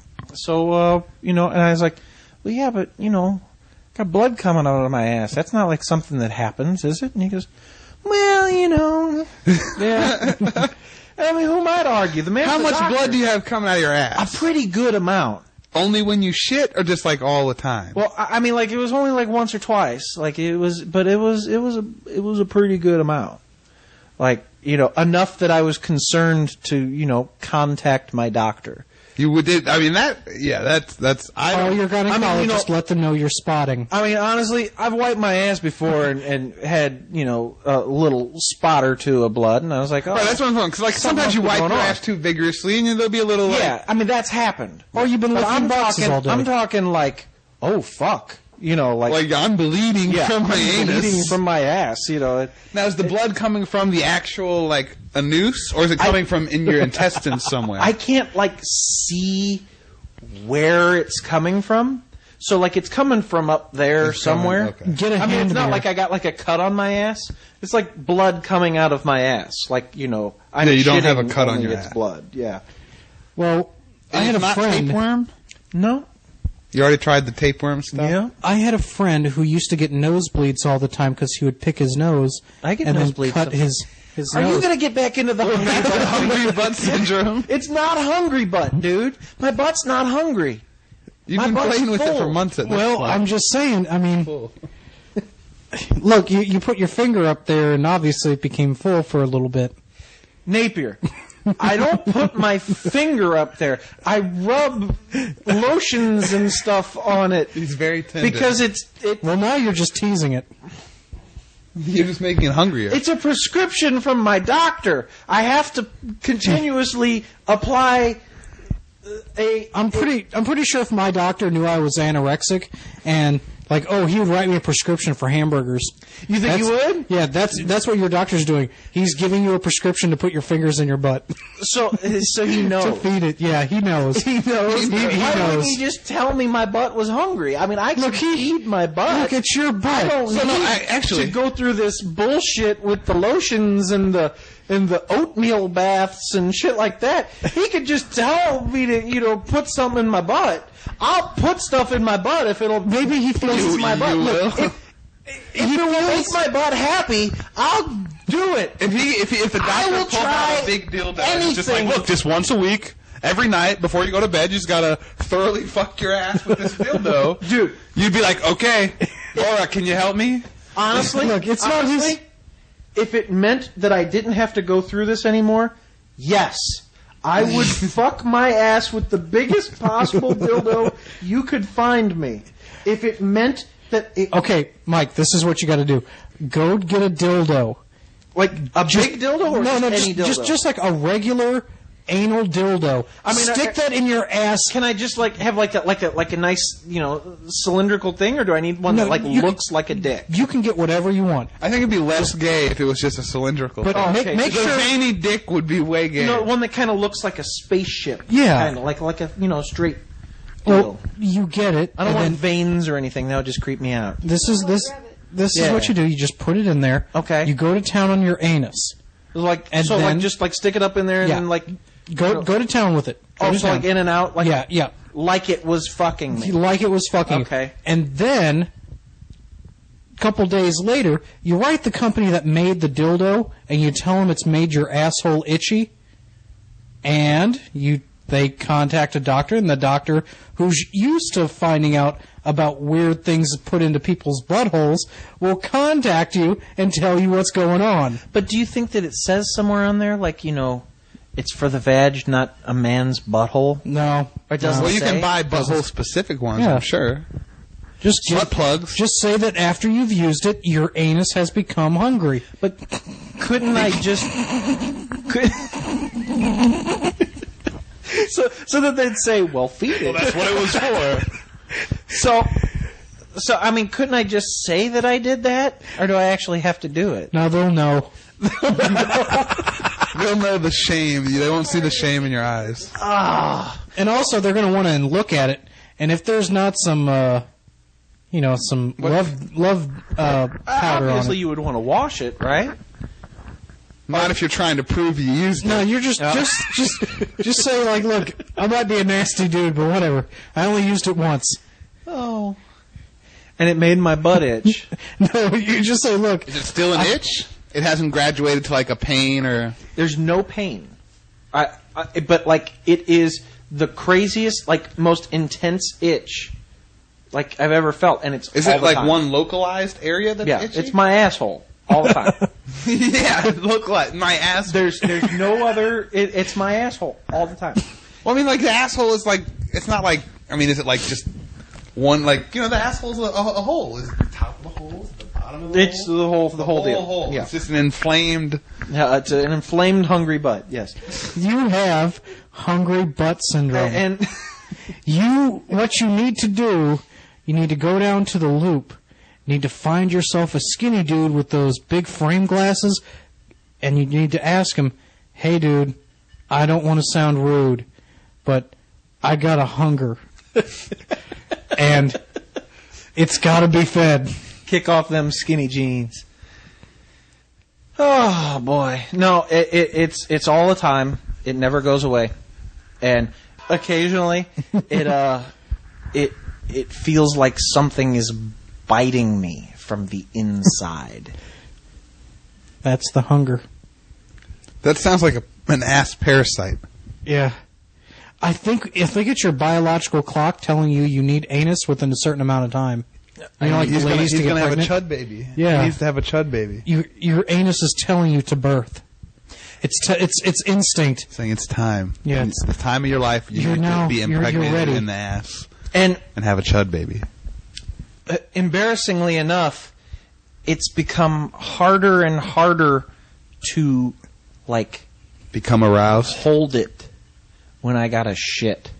I was like, well, yeah, but, got blood coming out of my ass. That's not like something that happens, is it? And he goes, well, yeah. I mean, who might argue? The man. How much blood do you have coming out of your A ass? pretty good amount. Only when you shit, or just like all the time? Well, I mean, like it was only like once or twice. Like it was a pretty good amount. Like enough that I was concerned to contact my doctor. You did. I mean that. Yeah, that's. I Oh, don't. you're going to I mean, college. Just let them know you're spotting. I mean, honestly, I've wiped my ass before and had a little spot or two of blood, and I was like, oh, Right, that's what I'm saying. Because like sometimes you must be wipe going your on. ass too vigorously, and there'll be a little. yeah. I mean, that's happened. Or you've been But lifting boxes all day. I'm talking like, oh fuck, Like I'm bleeding from my I'm anus. bleeding from my ass. Now, is the blood coming from the actual like a noose, or is it coming from in your intestines somewhere? I can't like see where it's coming from. So like it's coming from up there It's coming, somewhere. okay. Get a I mean, hand it's not mirror. like I got like a cut on my ass. It's like blood coming out of my ass. Like I'm Yeah, you don't have a shitting, cut on only your it's ass. blood. Yeah. Well, I And had it's a not friend. tapeworm. No. You already tried the tapeworm stuff. Yeah. I had a friend who used to get nosebleeds all the time because he would pick his nose I get and then nosebleeds cut sometimes. his Are nose. you gonna get back into the hungry butt? Hungry butt syndrome. It's not hungry butt, dude. My butt's not hungry. You've My been butt's playing with it for full. months at this Well, point. I'm just saying. I mean, Look, you put your finger up there, and obviously it became full for a little bit. Napier, I don't put my finger up there. I rub lotions and stuff on it. He's very tender. Because Well, now you're just teasing it. You're just making it hungrier. it's a prescription from my doctor. I have to continuously apply I'm pretty sure if my doctor knew I was anorexic and like, oh, he would write me a prescription for hamburgers. You think he would? Yeah, that's what your doctor's doing. He's giving you a prescription to put your fingers in your butt So you know. to feed it. Yeah, he knows. He knows. He Why knows. wouldn't he just tell me my butt was hungry? I mean, I can feed my butt. Look, it's your butt. I don't need to go through this bullshit with the lotions and the oatmeal baths and shit like that. He could just tell me to, put something in my butt. I'll put stuff in my butt if it'll. Maybe he feels my butt. Look, if it will make my butt happy, I'll do it. If the doctor will pulled try out a big dildo, anything. it's just like, look, just once a week, every night before you go to bed, you just gotta thoroughly fuck your ass with this dildo, Dude. You'd be like, okay, Laura, can you help me? Honestly, Look, it's not his. If it meant that I didn't have to go through this anymore, yes. I would fuck my ass with the biggest possible dildo you could find me. If it meant that it, Okay, Mike, this is what you got to do. Go get a dildo. like a big dildo or No, any dildo? just like a regular anal dildo. I mean, stick that in your ass. Can I just have like a nice cylindrical thing, or do I need one No, that you looks like a dick? You can get whatever you want. I think it'd be less gay if it was just a cylindrical. But thing. okay. make the sure. veiny dick would be way gay. One that kind of looks like a spaceship. Yeah. kind of like a straight. Well, you get it. I don't and want then veins or anything. That would just creep me out. This is Yeah. what you do. You just put it in there. Okay. You go to town on your anus. And then- just stick it up in there and Yeah. then like Go to town with it. Go to also town. like in and out yeah. like it was fucking me. Like it was fucking. Okay. And then, a couple days later, you write the company that made the dildo, and you tell them it's made your asshole itchy, and they contact a doctor, and the doctor, who's used to finding out about weird things put into people's buttholes, will contact you and tell you what's going on. But do you think that it says somewhere on there it's for the vag, not a man's butthole? No. Or does it Well, you say? can buy butthole specific ones, Yeah. I'm sure. Just Butt plugs. Just say that after you've used it, your anus has become hungry. But couldn't I just so that they'd say, "Well, feed it." That's what it was for. So I mean, couldn't I just say that I did that, or do I actually have to do it? Now they'll know. They'll know the shame. They won't see the shame in your eyes. And also, they're going to want to look at it, and if there's not some, some love powder on Obviously, it. you would want to wash it, right? Not if you're trying to prove you used it. No, you're just say like, look, I might be a nasty dude, but whatever. I only used it once. Oh. And it made my butt itch. No, you just say, look. Is it still an itch? It hasn't graduated to like a pain or... There's no pain. But like it is the craziest, like most intense itch like I've ever felt, and it's Is all it the like time. one localized area that's Yeah, itchy? it's my asshole all the time. yeah, look like my ass. There's no other. It's my asshole all the time. Well, I mean, like the asshole is like it's not like I mean, is it like just one like the asshole's a hole? Is it the top of the hole? Is it the bottom of the It's hole? the whole deal. Hole. Yeah. It's just an inflamed. Yeah, it's an inflamed, hungry butt. Yes, You have hungry butt syndrome. and What you need to do, you need to go down to the Loop. You need to find yourself a skinny dude with those big frame glasses, and you need to ask him, hey dude, I don't want to sound rude, but I got a hunger. And it's gotta be fed. kick off them skinny jeans. Oh boy, no, it's all the time. It never goes away, and occasionally it feels like something is biting me from the inside. That's the hunger. That sounds like an ass parasite. Yeah. I think it's your biological clock telling you need anus within a certain amount of time. You know, like he's the gonna, ladies he's to get gonna have a pregnant. chud baby. Yeah. He needs to have a chud baby. Your anus is telling you to birth. It's instinct. Saying it's time. Yeah, It's the time of your life. You You're need now- to be you're impregnated ready. in the ass And and have a chud baby. embarrassingly enough, it's become harder and harder to, like, Become aroused. hold it when I got a shit.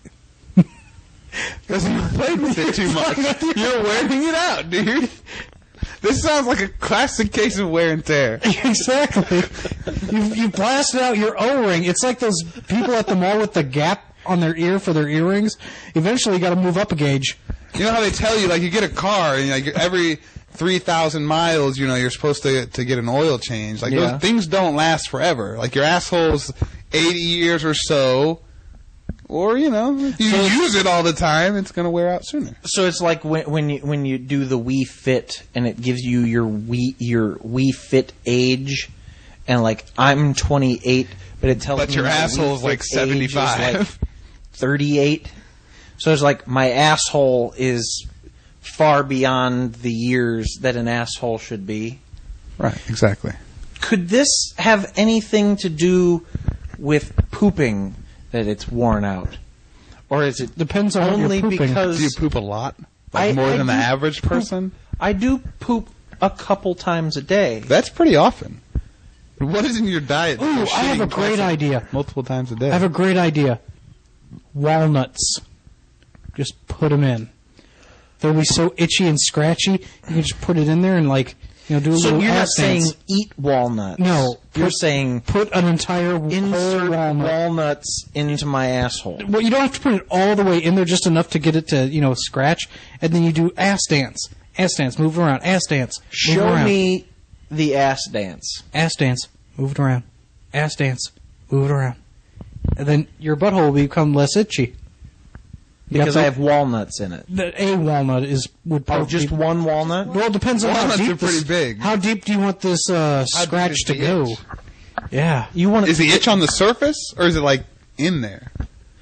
Because you played with it too much. You're wearing it out, dude. This sounds like a classic case of wear and tear. Exactly. You blasted out your O-ring. It's like those people at the mall with the gap on their ear for their earrings. Eventually, you got to move up a gauge. You know how they tell you, like, you get a car, and like every 3,000 miles, you know, you're supposed to get an oil change. Like, Yeah. those things don't last forever. Like, your asshole's 80 years or so, or, you know, if you use it all the time, it's going to wear out sooner. So it's like when you do the Wii Fit and it gives you your Wii Fit age, and like I'm 28, but it tells But me your my asshole's Wii Fit like age is 75. like 38. So it's like my asshole is far beyond the years that an asshole should be. Right, exactly. Could this have anything to do with pooping, that it's worn out? Or is it Depends on what you're only pooping. because Do you poop a lot? Like more I than the do average poop. person? I do poop a couple times a day. That's pretty often. What is in your diet? that Ooh, you're I have a shitting great twice idea. multiple times a day. I have a great idea. Walnuts. Just put them in. They'll be so itchy and scratchy. You can just put it in there and, like, you know, do a So little you're not ass dance. saying eat walnuts. No, You're put- saying Put an entire whole insert walnut. walnuts into my asshole. Well, you don't have to put it all the way in there, just enough to get it to, you know, scratch. And then you do ass dance. Ass dance, move it around. Ass dance, move it Show around. me the ass dance. Ass dance, move it around. Ass dance, move it around. And then your butthole will become less itchy. Because I have walnuts in it. A walnut would Oh, probably just be- one walnut? Well, it depends on how Walnuts deep are pretty this- big. How deep do you want this deep scratch is to the go? itch? Yeah. You want Is the itch on the surface, or is it like in there?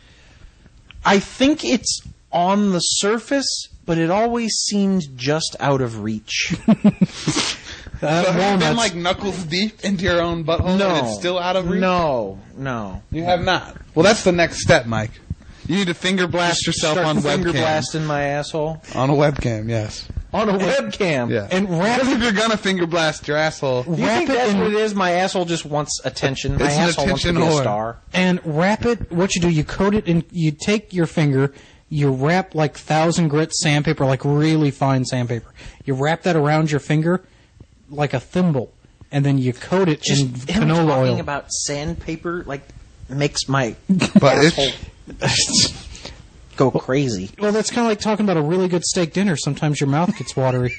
I think it's on the surface, but it always seemed just out of reach. So have you been walnuts. like knuckles deep into your own butthole No. and it's still out of reach? No. You have not. Well, that's the next step, Mike. You need to finger blast yourself Start on finger webcam. blasting my asshole. On a webcam, yes. On a webcam. Yeah. And wrap Because if you're gonna finger blast your asshole, Do you Wrap think it that's in- what it is? My asshole just wants attention. My It's an asshole wants to attention be a whore. star. and wrap it. What you do, you coat it, and you take your finger, you wrap like 1,000 grit sandpaper, like really fine sandpaper. You wrap that around your finger like a thimble, and then you coat it Just in him canola talking oil. about sandpaper like makes my but asshole it's go crazy. Well, that's kind of like talking about a really good steak dinner. Sometimes your mouth gets watery.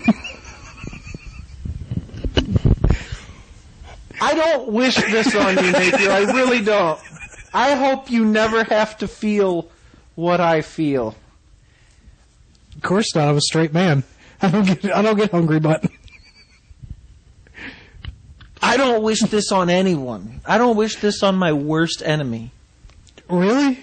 I don't wish this on you, Napier. I really don't. I hope you never have to feel what I feel. Of course not. I'm a straight man. I don't get hungry, but I don't wish this on anyone. I don't wish this on my worst enemy. really.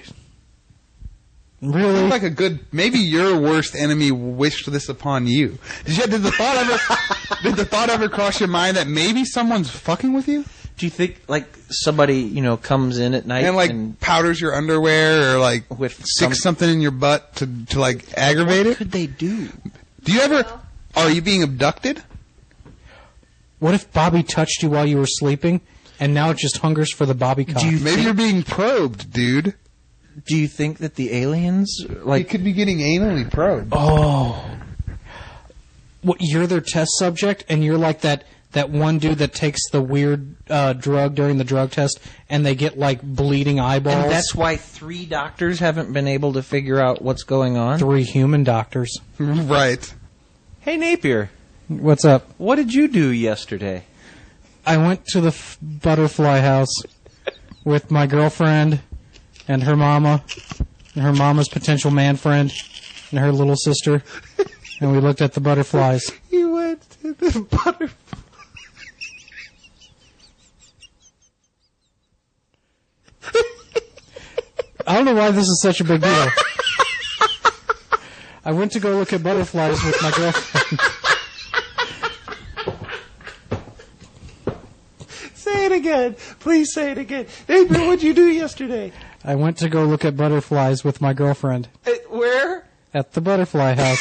like a good. Maybe your worst enemy wished this upon you. Did the thought ever cross your mind that maybe someone's fucking with you Do you think like somebody comes in at night and like powders your underwear or like With sticks some- something in your butt to like aggravate what it? could they do? Do you ever? Are you being abducted? What if Bobby touched you while you were sleeping, and now it just hungers for the Bobby cock? Maybe you're being probed, dude. Do you think that the aliens You could be getting anally probed. Oh. What, you're their test subject, and you're like that one dude that takes the weird drug during the drug test, and they get, like, bleeding eyeballs? And that's why 3 doctors haven't been able to figure out what's going on? 3 human doctors. Right. Hey, Napier, What's up? what did you do yesterday? I went to the butterfly house with my girlfriend and her mama, and her mama's potential man friend, and her little sister, and we looked at the butterflies. You went to the butterfly. I don't know why this is such a big deal. I went to go look at butterflies with my girlfriend. Say it again. Please say it again. Napier, what'd you do yesterday? I went to go look at butterflies with my girlfriend. Where? At the butterfly house.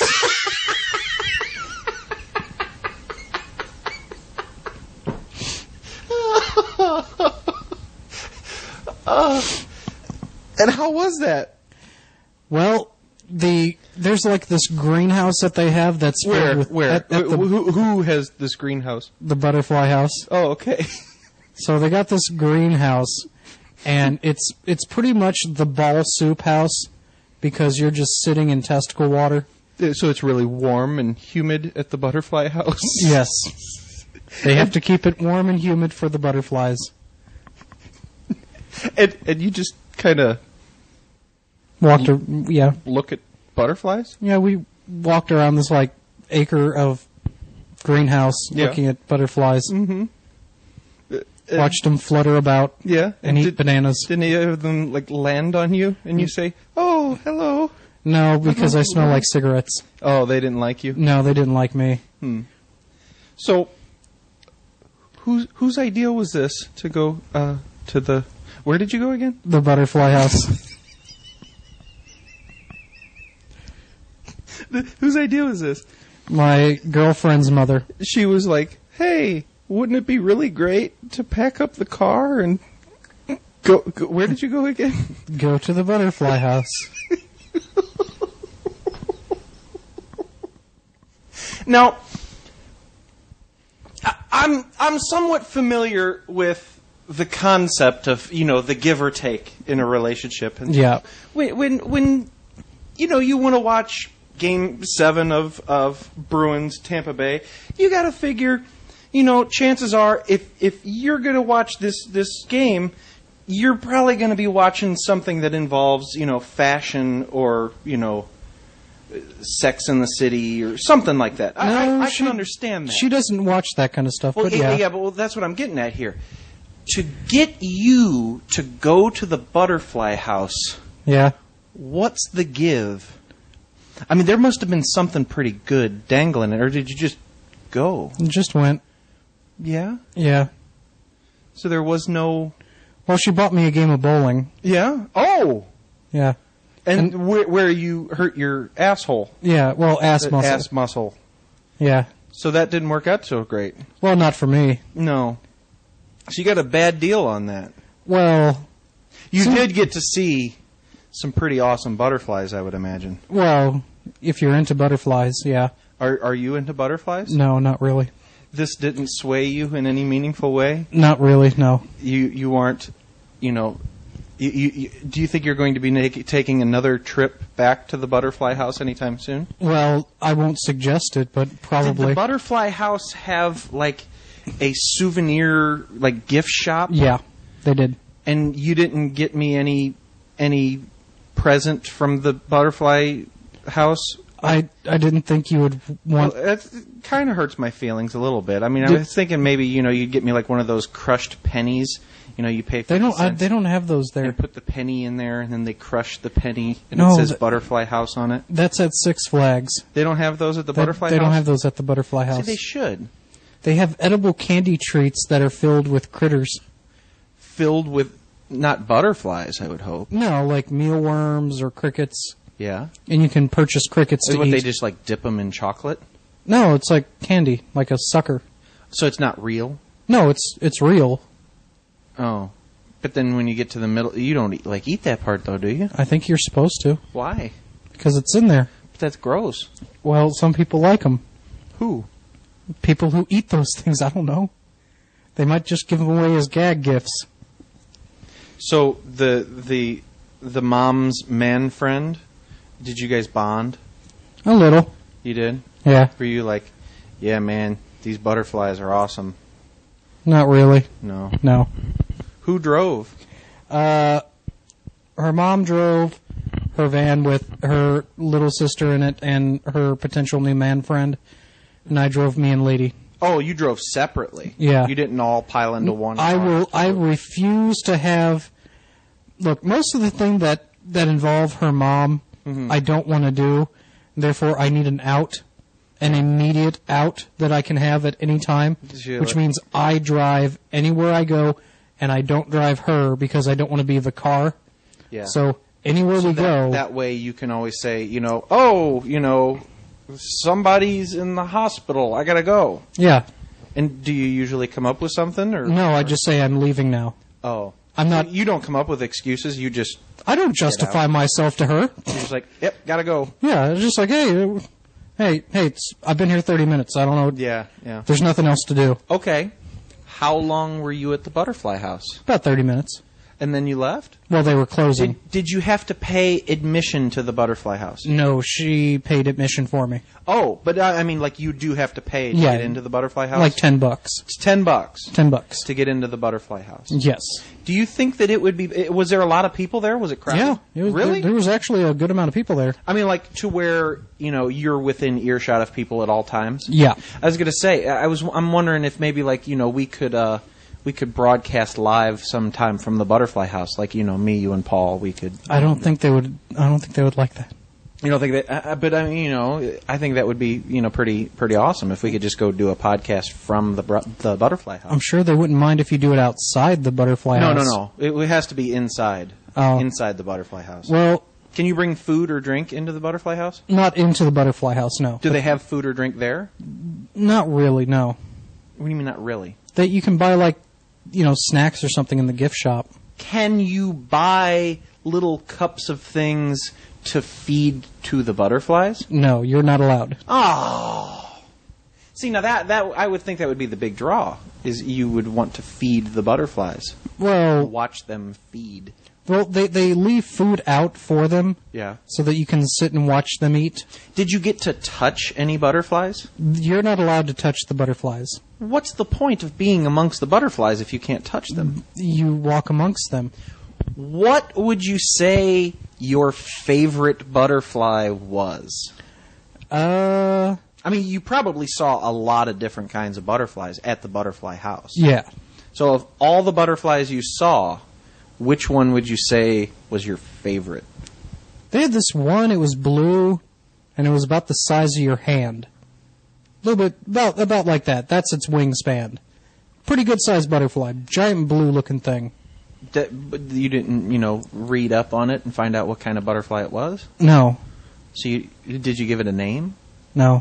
And how was that? Well, there's like this greenhouse that they have that's filled with at the, Who has this greenhouse? the butterfly house. Oh, okay. So they got this greenhouse, and it's pretty much the ball soup house because you're just sitting in testicle water. So it's really warm and humid at the butterfly house? Yes. They have to keep it warm and humid for the butterflies. And you just kind of Yeah, look at butterflies? we walked around this like acre of greenhouse Yeah. looking at butterflies. Mm-hmm. Watched them flutter about Yeah. and eat bananas. Did any of them like land on you and you say, "Oh, hello"? No, because I smell like cigarettes. Oh, they didn't like you. No, they didn't like me. So, whose idea was this to go to the? Where did you go again? The butterfly house. Whose idea was this? My girlfriend's mother. She was like, "Hey, wouldn't it be really great to pack up the car and go where did you go again?" Go to the butterfly house. Now, I'm somewhat familiar with the concept of, the give or take in a relationship. And Yeah. when you want to watch Game 7 of Bruins Tampa Bay, you got to figure, chances are if you're going to watch this game, you're probably going to be watching something that involves, fashion or, Sex in the City or something like that. I can understand that. She doesn't watch that kind of stuff, Well, but yeah. but that's what I'm getting at here. To get you to go to the butterfly house, Yeah. what's the give? I mean, there must have been something pretty good dangling it, or did you just go? Just went. Yeah? Yeah. So there was no... Well, she bought me a game of bowling. Yeah? Oh! Yeah. And where you hurt your asshole. Yeah, well, ass muscle. Ass muscle. Yeah. So that didn't work out so great. Well, not for me. No. So you got a bad deal on that. Well, You did get to see some pretty awesome butterflies, I would imagine. if you're into butterflies, yeah. Are you into butterflies? No, not really. This didn't sway you in any meaningful way? Not really, no. You aren't, do you think you're going to be taking another trip back to the butterfly house anytime soon? Well, I won't suggest it, but Did probably. the butterfly house have, like, a souvenir, like, gift shop? Yeah, they did. And you didn't get me any present from the butterfly house? I didn't think you would want. Well, it kind of hurts my feelings a little bit. I mean, I was thinking maybe you'd get me like one of those crushed pennies. You pay 50 cents. They don't have those there. And put the penny in there, and then they crush the penny, and No, it says Butterfly House on it. That's at Six Flags. They don't have those at the Butterfly They House. don't have those at the Butterfly See, House. they should. They have edible candy treats that are filled with critters. Filled with not butterflies, I would hope. No, like mealworms or crickets. Yeah. And you can purchase crickets to What, eat. they just like dip them in chocolate? No, it's like candy, like a sucker. So it's not real? No, it's real. Oh. But then when you get to the middle, you don't eat that part though, do you? I think you're supposed to, Why? because it's in there. But that's gross. Well, some people like them. Who? People who eat those things, I don't know. They might just give them away as gag gifts. So the mom's man friend, did you guys bond? A little. You did? Yeah, Were you like, yeah, man, these butterflies are awesome? not really. No. No. Who drove? Her mom drove her van with her little sister in it and her potential new man friend, and I drove me and Lady. Oh, you drove separately. Yeah. You didn't all pile into one I car. will. I refuse to have. Look, most of the thing that involve her mom, I don't want to do, Therefore, I need an out, an immediate out that I can have at any time, you which like- means I drive anywhere I go, and I don't drive her because I don't want to be the car. Yeah. So anywhere we go, That way you can always say, oh, somebody's in the hospital. I gotta go. yeah. And do you usually come up with something, or No, I just say I'm leaving now. Oh, I'm not. You don't come up with excuses. You just I don't justify myself to her. you're just like, yep, gotta go. Yeah, it's just like, hey, I've been here 30 minutes. I don't know. Yeah, yeah. There's nothing else to do. Okay. How long were you at the Butterfly House? About 30 minutes. And then you left? Well, they were closing. Did you have to pay admission to the Butterfly House? No, she paid admission for me. Oh, but I mean, like, you do have to pay to Yeah. get into the Butterfly House? Like $10. It's $10 $10. to get into the Butterfly House. Yes. Do you think that it would be... Was there a lot of people there? Was it crowded? Yeah. It was, really? There was actually a good amount of people there. I mean, like, to where, you're within earshot of people at all times? Yeah. I was going to say, I'm wondering if maybe, like, we could broadcast live sometime from the Butterfly House. Like, me, you, and Paul, we could... I don't think they would like that. You don't think that... but, I mean, I think that would be, pretty awesome if we could just go do a podcast from the Butterfly House. I'm sure they wouldn't mind if you do it outside the Butterfly House. No. It has to be inside. Oh. Inside the Butterfly House. Well, Can you bring food or drink into the Butterfly House? not into the Butterfly House, no. Do they have food or drink there? Not really, no. What do you mean not really? That you can buy, like, snacks or something in the gift shop. Can you buy little cups of things to feed to the butterflies? No, you're not allowed. Oh. See, now that I would think that would be the big draw, is you would want to feed the butterflies. Well, Watch them feed. they leave food out for them Yeah. so that you can sit and watch them eat. Did you get to touch any butterflies? You're not allowed to touch the butterflies. What's the point of being amongst the butterflies if you can't touch them? You walk amongst them. What would you say your favorite butterfly was? I mean, you probably saw a lot of different kinds of butterflies at the Butterfly House. Yeah. So of all the butterflies you saw, which one would you say was your favorite? They had this one, it was blue, and it was about the size of your hand. A little bit, about like that. That's its wingspan. Pretty good sized butterfly. Giant blue looking thing. But you didn't, read up on it and find out what kind of butterfly it was? No. So did you give it a name? No.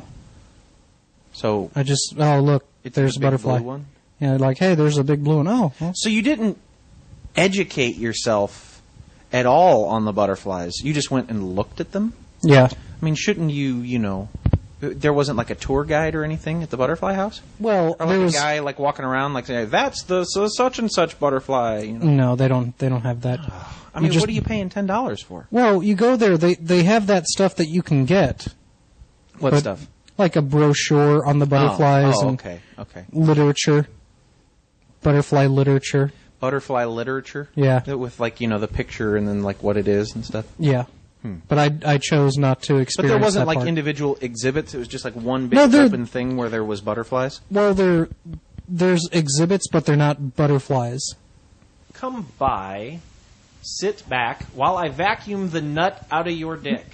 So I just, look, it's there's the a big butterfly. blue one? Yeah, like, hey, there's a big blue one. Oh. Well. So you didn't educate yourself at all on the butterflies. You just went and looked at them? Yeah. I mean, shouldn't you, there wasn't like a tour guide or anything at the Butterfly House? Well, Or there like was a guy like walking around like saying, that's the such and such butterfly. No, they don't have that. I mean, just- what are you paying $10 for? Well, you go there, they have that stuff that you can get. What But- stuff? Like a brochure on the butterflies Oh, and okay. literature. Butterfly literature. Butterfly literature? Yeah. With like, the picture and then like what it is and stuff. Yeah. But I chose not to But experience there wasn't that like part. individual exhibits. It was just like one big No, there- open thing where there was butterflies. Well, there's exhibits, but they're not butterflies. Come by, sit back while I vacuum the nut out of your dick.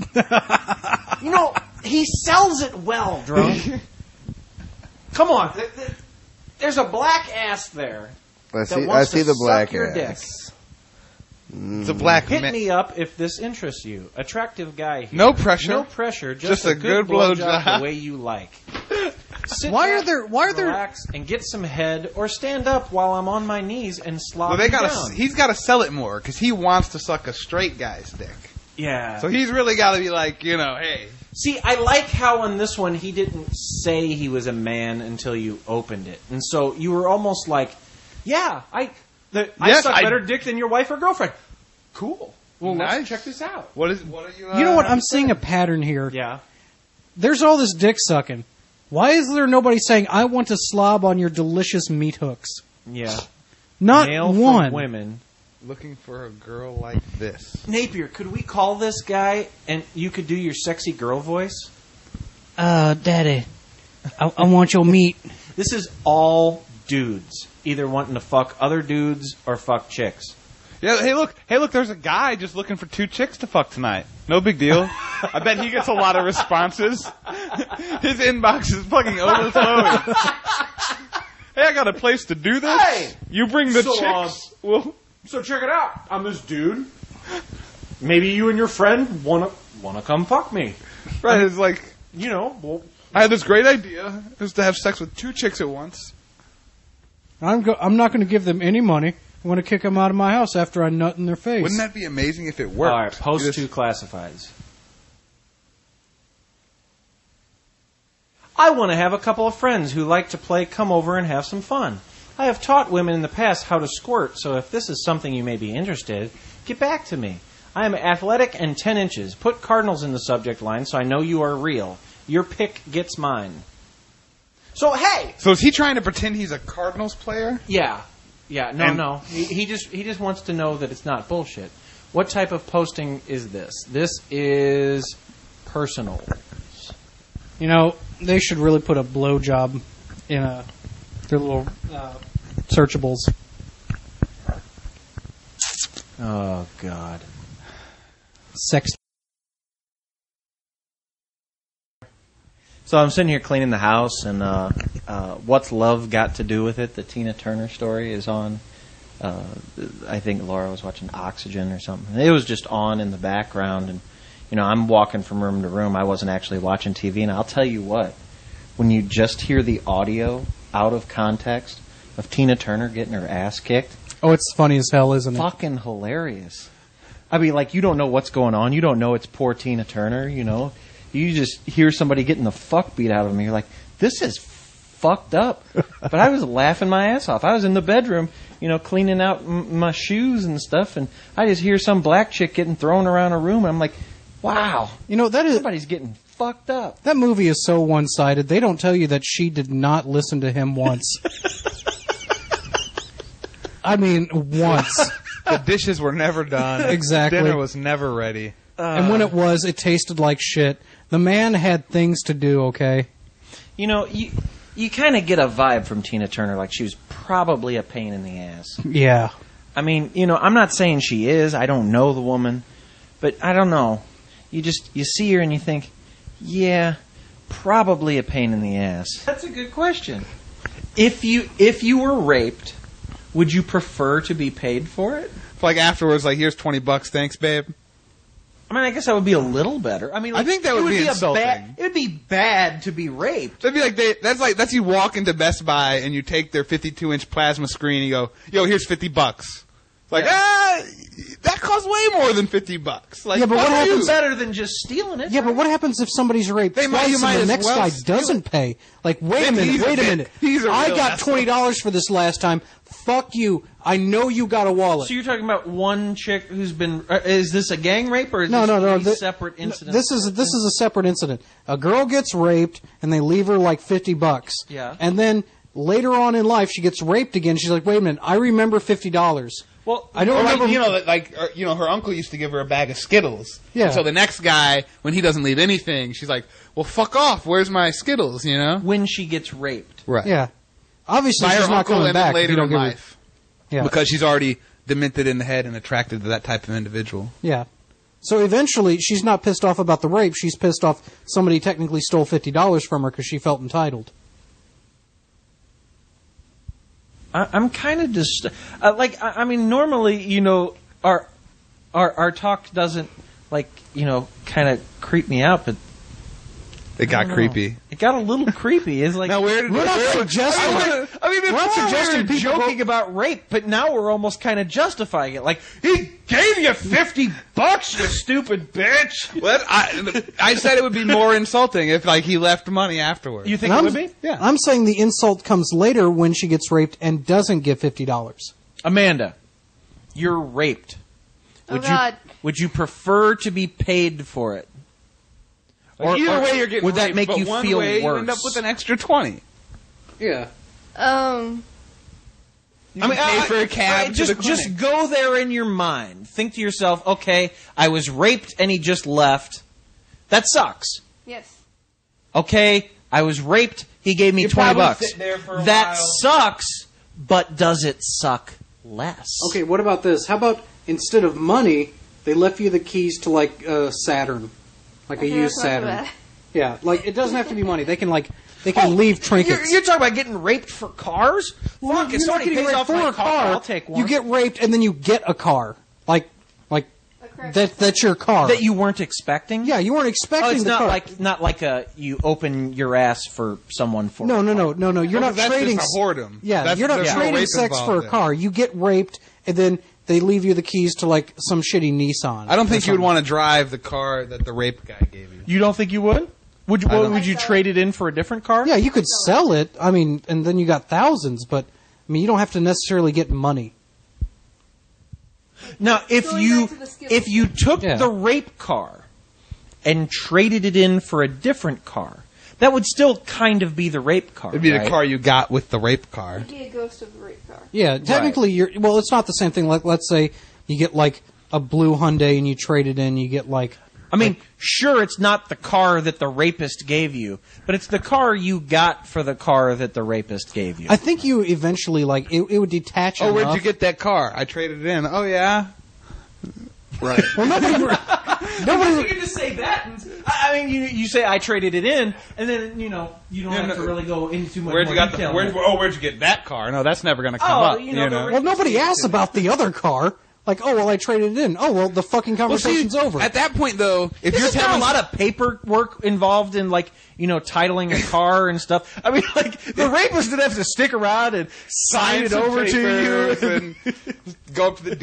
He sells it well, drunk. Come on. There's a black ass there. I that wants to see the suck black your dick. ass. It's a black Hit man. me up if this interests you. Attractive guy here. No pressure. No pressure. Just Just a a good good blowjob blowjob. the way you like. Sit Why back, are there- relax and get some head, or stand up while I'm on my knees and slob Well, they you gotta. down. He's got to sell it more because he wants to suck a straight guy's dick. Yeah. So he's really got to be like, hey. See, I like how on this one he didn't say he was a man until you opened it, and so you were almost like, "Yeah, I Yes, suck I- better dick than your wife or girlfriend." Cool. Well, Nice. let's check this out. What are you? You know what? I'm seeing a pattern here. Yeah. There's all this dick sucking. Why is there nobody saying, I want to slob on your delicious meat hooks? Yeah. Not Male one. for women. looking for a girl like this. Napier, could we call this guy and you could do your sexy girl voice? Daddy, I want your meat. This is all dudes, either wanting to fuck other dudes or fuck chicks. Yeah. Hey, look. There's a guy just looking for 2 chicks to fuck tonight. No big deal. I bet he gets a lot of responses. His inbox is fucking overflowing. Hey, I got a place to do this. Hey! You bring the So, chicks. Well, So check it out. I'm this dude. Maybe you and your friend wanna come fuck me. right, it's like, You know, well, I had this great idea. It was to have sex with 2 chicks at once. I'm not going to give them any money. I want to kick them out of my house after I nut in their face. Wouldn't that be amazing if it worked? all right. Post You 2 just- classifieds. I want to have a couple of friends who like to play come over and have some fun. I have taught women in the past how to squirt, so if this is something you may be interested, get back to me. I am athletic and 10 inches. Put Cardinals in the subject line so I know you are real. Your pick gets mine. So, hey! So is he trying to pretend he's a Cardinals player? Yeah. Yeah, no, And- no. He just wants to know that it's not bullshit. What type of posting is this? This is personal. You know, they should really put a blowjob in their little searchables. Oh, God. Sex. So I'm sitting here cleaning the house, and What's Love Got to Do with It? The Tina Turner story is on. I think Laura was watching Oxygen or something. It was just on in the background, and I'm walking from room to room. I wasn't actually watching TV, and I'll tell you what, when you just hear the audio out of context of Tina Turner getting her ass kicked, Oh, it's funny as hell, isn't it? fucking hilarious. I mean, like, you don't know what's going on. You don't know it's poor Tina Turner, You just hear somebody getting the fuck beat out of them. You're like, this is fucked up. But I was laughing my ass off. I was in the bedroom, cleaning out my shoes and stuff, and I just hear some black chick getting thrown around a room, and I'm like, wow. Somebody's getting fucked up. That movie is so one-sided. They don't tell you that she did not listen to him once. I mean, once. The dishes were never done. Exactly. Dinner was never ready. And when it was, it tasted like shit. The man had things to do, okay? You kind of get a vibe from Tina Turner, like she was probably a pain in the ass. Yeah. I mean, I'm not saying she is. I don't know the woman, but I don't know. You see her and you think, yeah, probably a pain in the ass. That's a good question. If you were raped, would you prefer to be paid for it? Like afterwards, like, here's $20, thanks, babe. I mean, I guess that would be a little better. I mean, I think that would be insulting. It would be bad to be raped. That'd be like that's you walk into Best Buy and you take their 52-inch plasma screen and you go, yo, here's $50. Like, that costs way more than $50. Like, Yeah, but what fuck happens- you. Better than just stealing it. Yeah, but what happens if somebody's raped You might twice and the as next well guy steal doesn't pay? Like, wait a Then minute, he's a wait a bit- minute. he's a I real got asshole. $20 for this last time. Fuck you. I know you got a wallet. So you're talking about one chick who's been? Is this a gang rape or is No, this no, no. three separate incidents? This is a separate incident. A girl gets raped and they leave her like $50. Yeah. And then later on in life she gets raped again. She's like, wait a minute, I remember $50. Well, I don't Or remember. her uncle used to give her a bag of Skittles. Yeah. And so the next guy, when he doesn't leave anything, she's like, well, fuck off. Where's my Skittles, when she gets raped. Right. Yeah. Obviously By she's her not uncle coming and then back. if later you don't in give her- life. Yeah. Because she's already demented in the head and attracted to that type of individual. Yeah. So eventually, she's not pissed off about the rape. She's pissed off somebody technically stole $50 from her because she felt entitled. I'm kind of just I mean, normally, our talk doesn't kind of creep me out, but It got creepy. it got a little creepy. It's like Now, where did We're not suggesting. we're not suggesting we were joking about rape, but now we're almost kind of justifying it. Like, he gave you $50, you stupid bitch. Well, I said it would be more insulting if, like, he left money afterwards. You think And it would be? Yeah. I'm saying the insult comes later when she gets raped and doesn't get $50. Amanda, you're raped. Oh, God. Would you prefer to be paid for it? Either way, you're getting would that raped, make but you one feel way, worse? You end up with an extra 20. Yeah. Um, You can pay for a cab to the clinic. just go there in your mind. Think to yourself, okay, I was raped and he just left. That sucks. yes. Okay, I was raped, he gave me You probably $20. sit there for a That while. sucks, but does it suck less? Okay, what about this? How about instead of money, They left you the keys to like Saturn, like a used Saturn. Yeah, like it doesn't have to be money. They can leave trinkets. You're talking about getting raped for cars? Well, Fuck, you're if not somebody getting pays raped off for my a car, I'll take one. You get raped and then you get a car. Like that's your car that you weren't expecting. Yeah, you weren't expecting. It's the not car. not like you open your ass for someone for. No. You're not that's trading. just a whoredom. Yeah, you're not there's no trading rape sex for a involved car. You get raped and then they leave you the keys to like some shitty Nissan. I don't think you would something. want to drive the car that the rape guy gave you. You don't think you would? Would you trade it in for a different car? Yeah, you could sell it. I mean, and then you got thousands, but I mean, you don't have to necessarily get money. Now, if you took the rape car and traded it in for a different car, that would still kind of be the rape car. It'd be right? the car you got with the rape car. It'd be a ghost of the rape car. Yeah, technically, it's not the same thing. Like, let's say you get like a blue Hyundai and you trade it in, you get like. I mean, sure, it's not the car that the rapist gave you, but it's the car you got for the car that the rapist gave you. I think you eventually like it would detach. Oh, where'd enough. you get that car? I traded it in. Oh yeah. Right. Well, nobody. You can just say that. I mean, you say I traded it in, and then you don't have to really go into much Where'd more you got detail. where'd you get that car? No, that's never going to come up. Well, nobody asks about the other car. Like, oh well, I traded it in. Oh well, the fucking conversation's over. At that point, though, if There's you're not telling a lot of paperwork involved in titling a car and stuff. I mean, like the rapist would have to stick around and sign it over to you and go up to the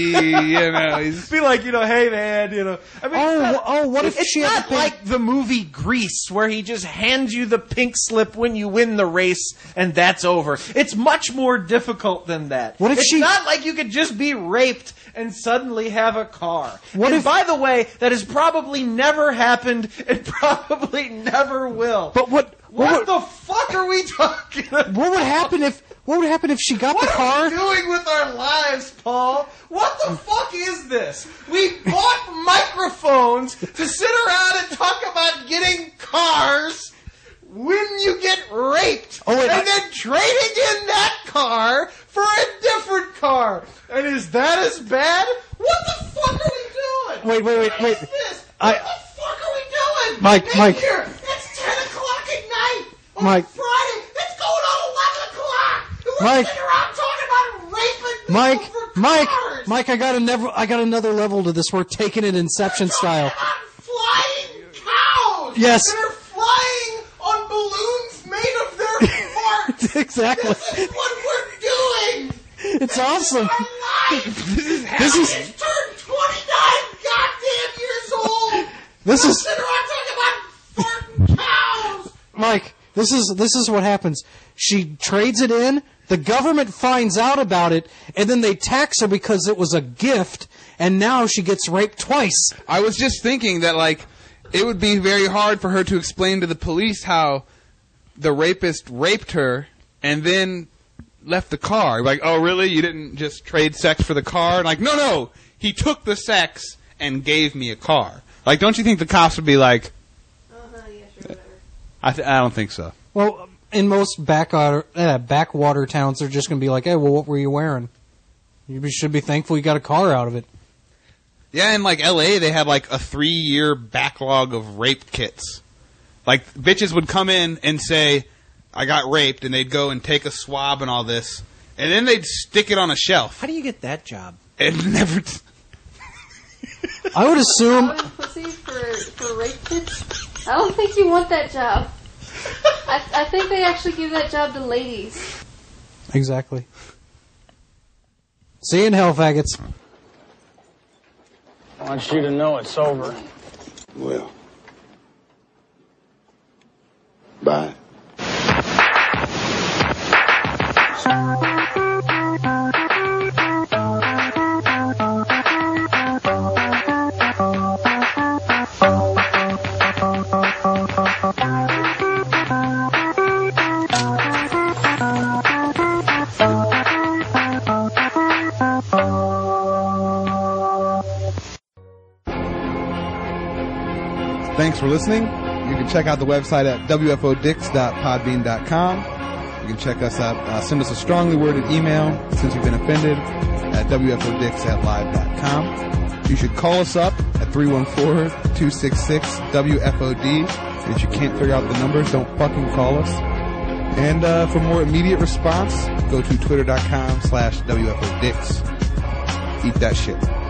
DMV. He's be like, hey man, I mean, what if it's she had not to pay? like the movie Grease where he just hands you the pink slip when you win the race and that's over. It's much more difficult than that. What if it's she- not like you could just be raped and suddenly have a car. What and if- by the way, that has probably never happened and probably never will. But what the fuck are we talking about? What would happen if she got the car? What are we doing with our lives, Paul? What the fuck is this? We bought microphones to sit around and talk about getting cars when you get raped. Oh, wait, and then trading in that car for a different car. And is that as bad? What the fuck are we doing? Wait. What is this? I- What the fuck are we doing? Mike. Here, it's 10 o'clock at night on Mike. Friday. It's going on 11 o'clock. And we're Mike. sitting around talking about raping people for cars. Mike, I got another level to this. We're taking it Inception style. About flying cows. Yes. That are flying on balloons made of their farts. Exactly. This is what we're doing. It's awesome. Our life. This is It's turned 29 goddamn years old. this We're is sitting around talking about farting cows. Mike. This is what happens. She trades it in. The government finds out about it, and then they tax her because it was a gift, and now she gets raped twice. I was just thinking that, like, it would be very hard for her to explain to the police how the rapist raped her and then left the car. Like, oh, really? You didn't just trade sex for the car? And like, no. He took the sex and gave me a car. Like, don't you think the cops would be like, I don't think so. Well, in most backwater towns, they're just going to be like, hey, well, what were you wearing? You should be thankful you got a car out of it. Yeah, in, like, L.A., they have, like, a 3-year backlog of rape kits. Like, bitches would come in and say, I got raped, and they'd go and take a swab and all this, and then they'd stick it on a shelf. How do you get that job? And never... I would assume... Pussy for rape kits? I don't think you want that job. I think they actually give that job to ladies. Exactly. See you in hell, faggots. I want you to know it's over. Well. Bye. Thanks for listening. You can check out the website at wfodix.podbean.com. You can check us out. Send us a strongly worded email since you've been offended at wfodicks@live.com. You should call us up at 314-266-WFOD. And if you can't figure out the numbers, don't fucking call us. And for more immediate response, go to twitter.com/WFODicks. Eat that shit.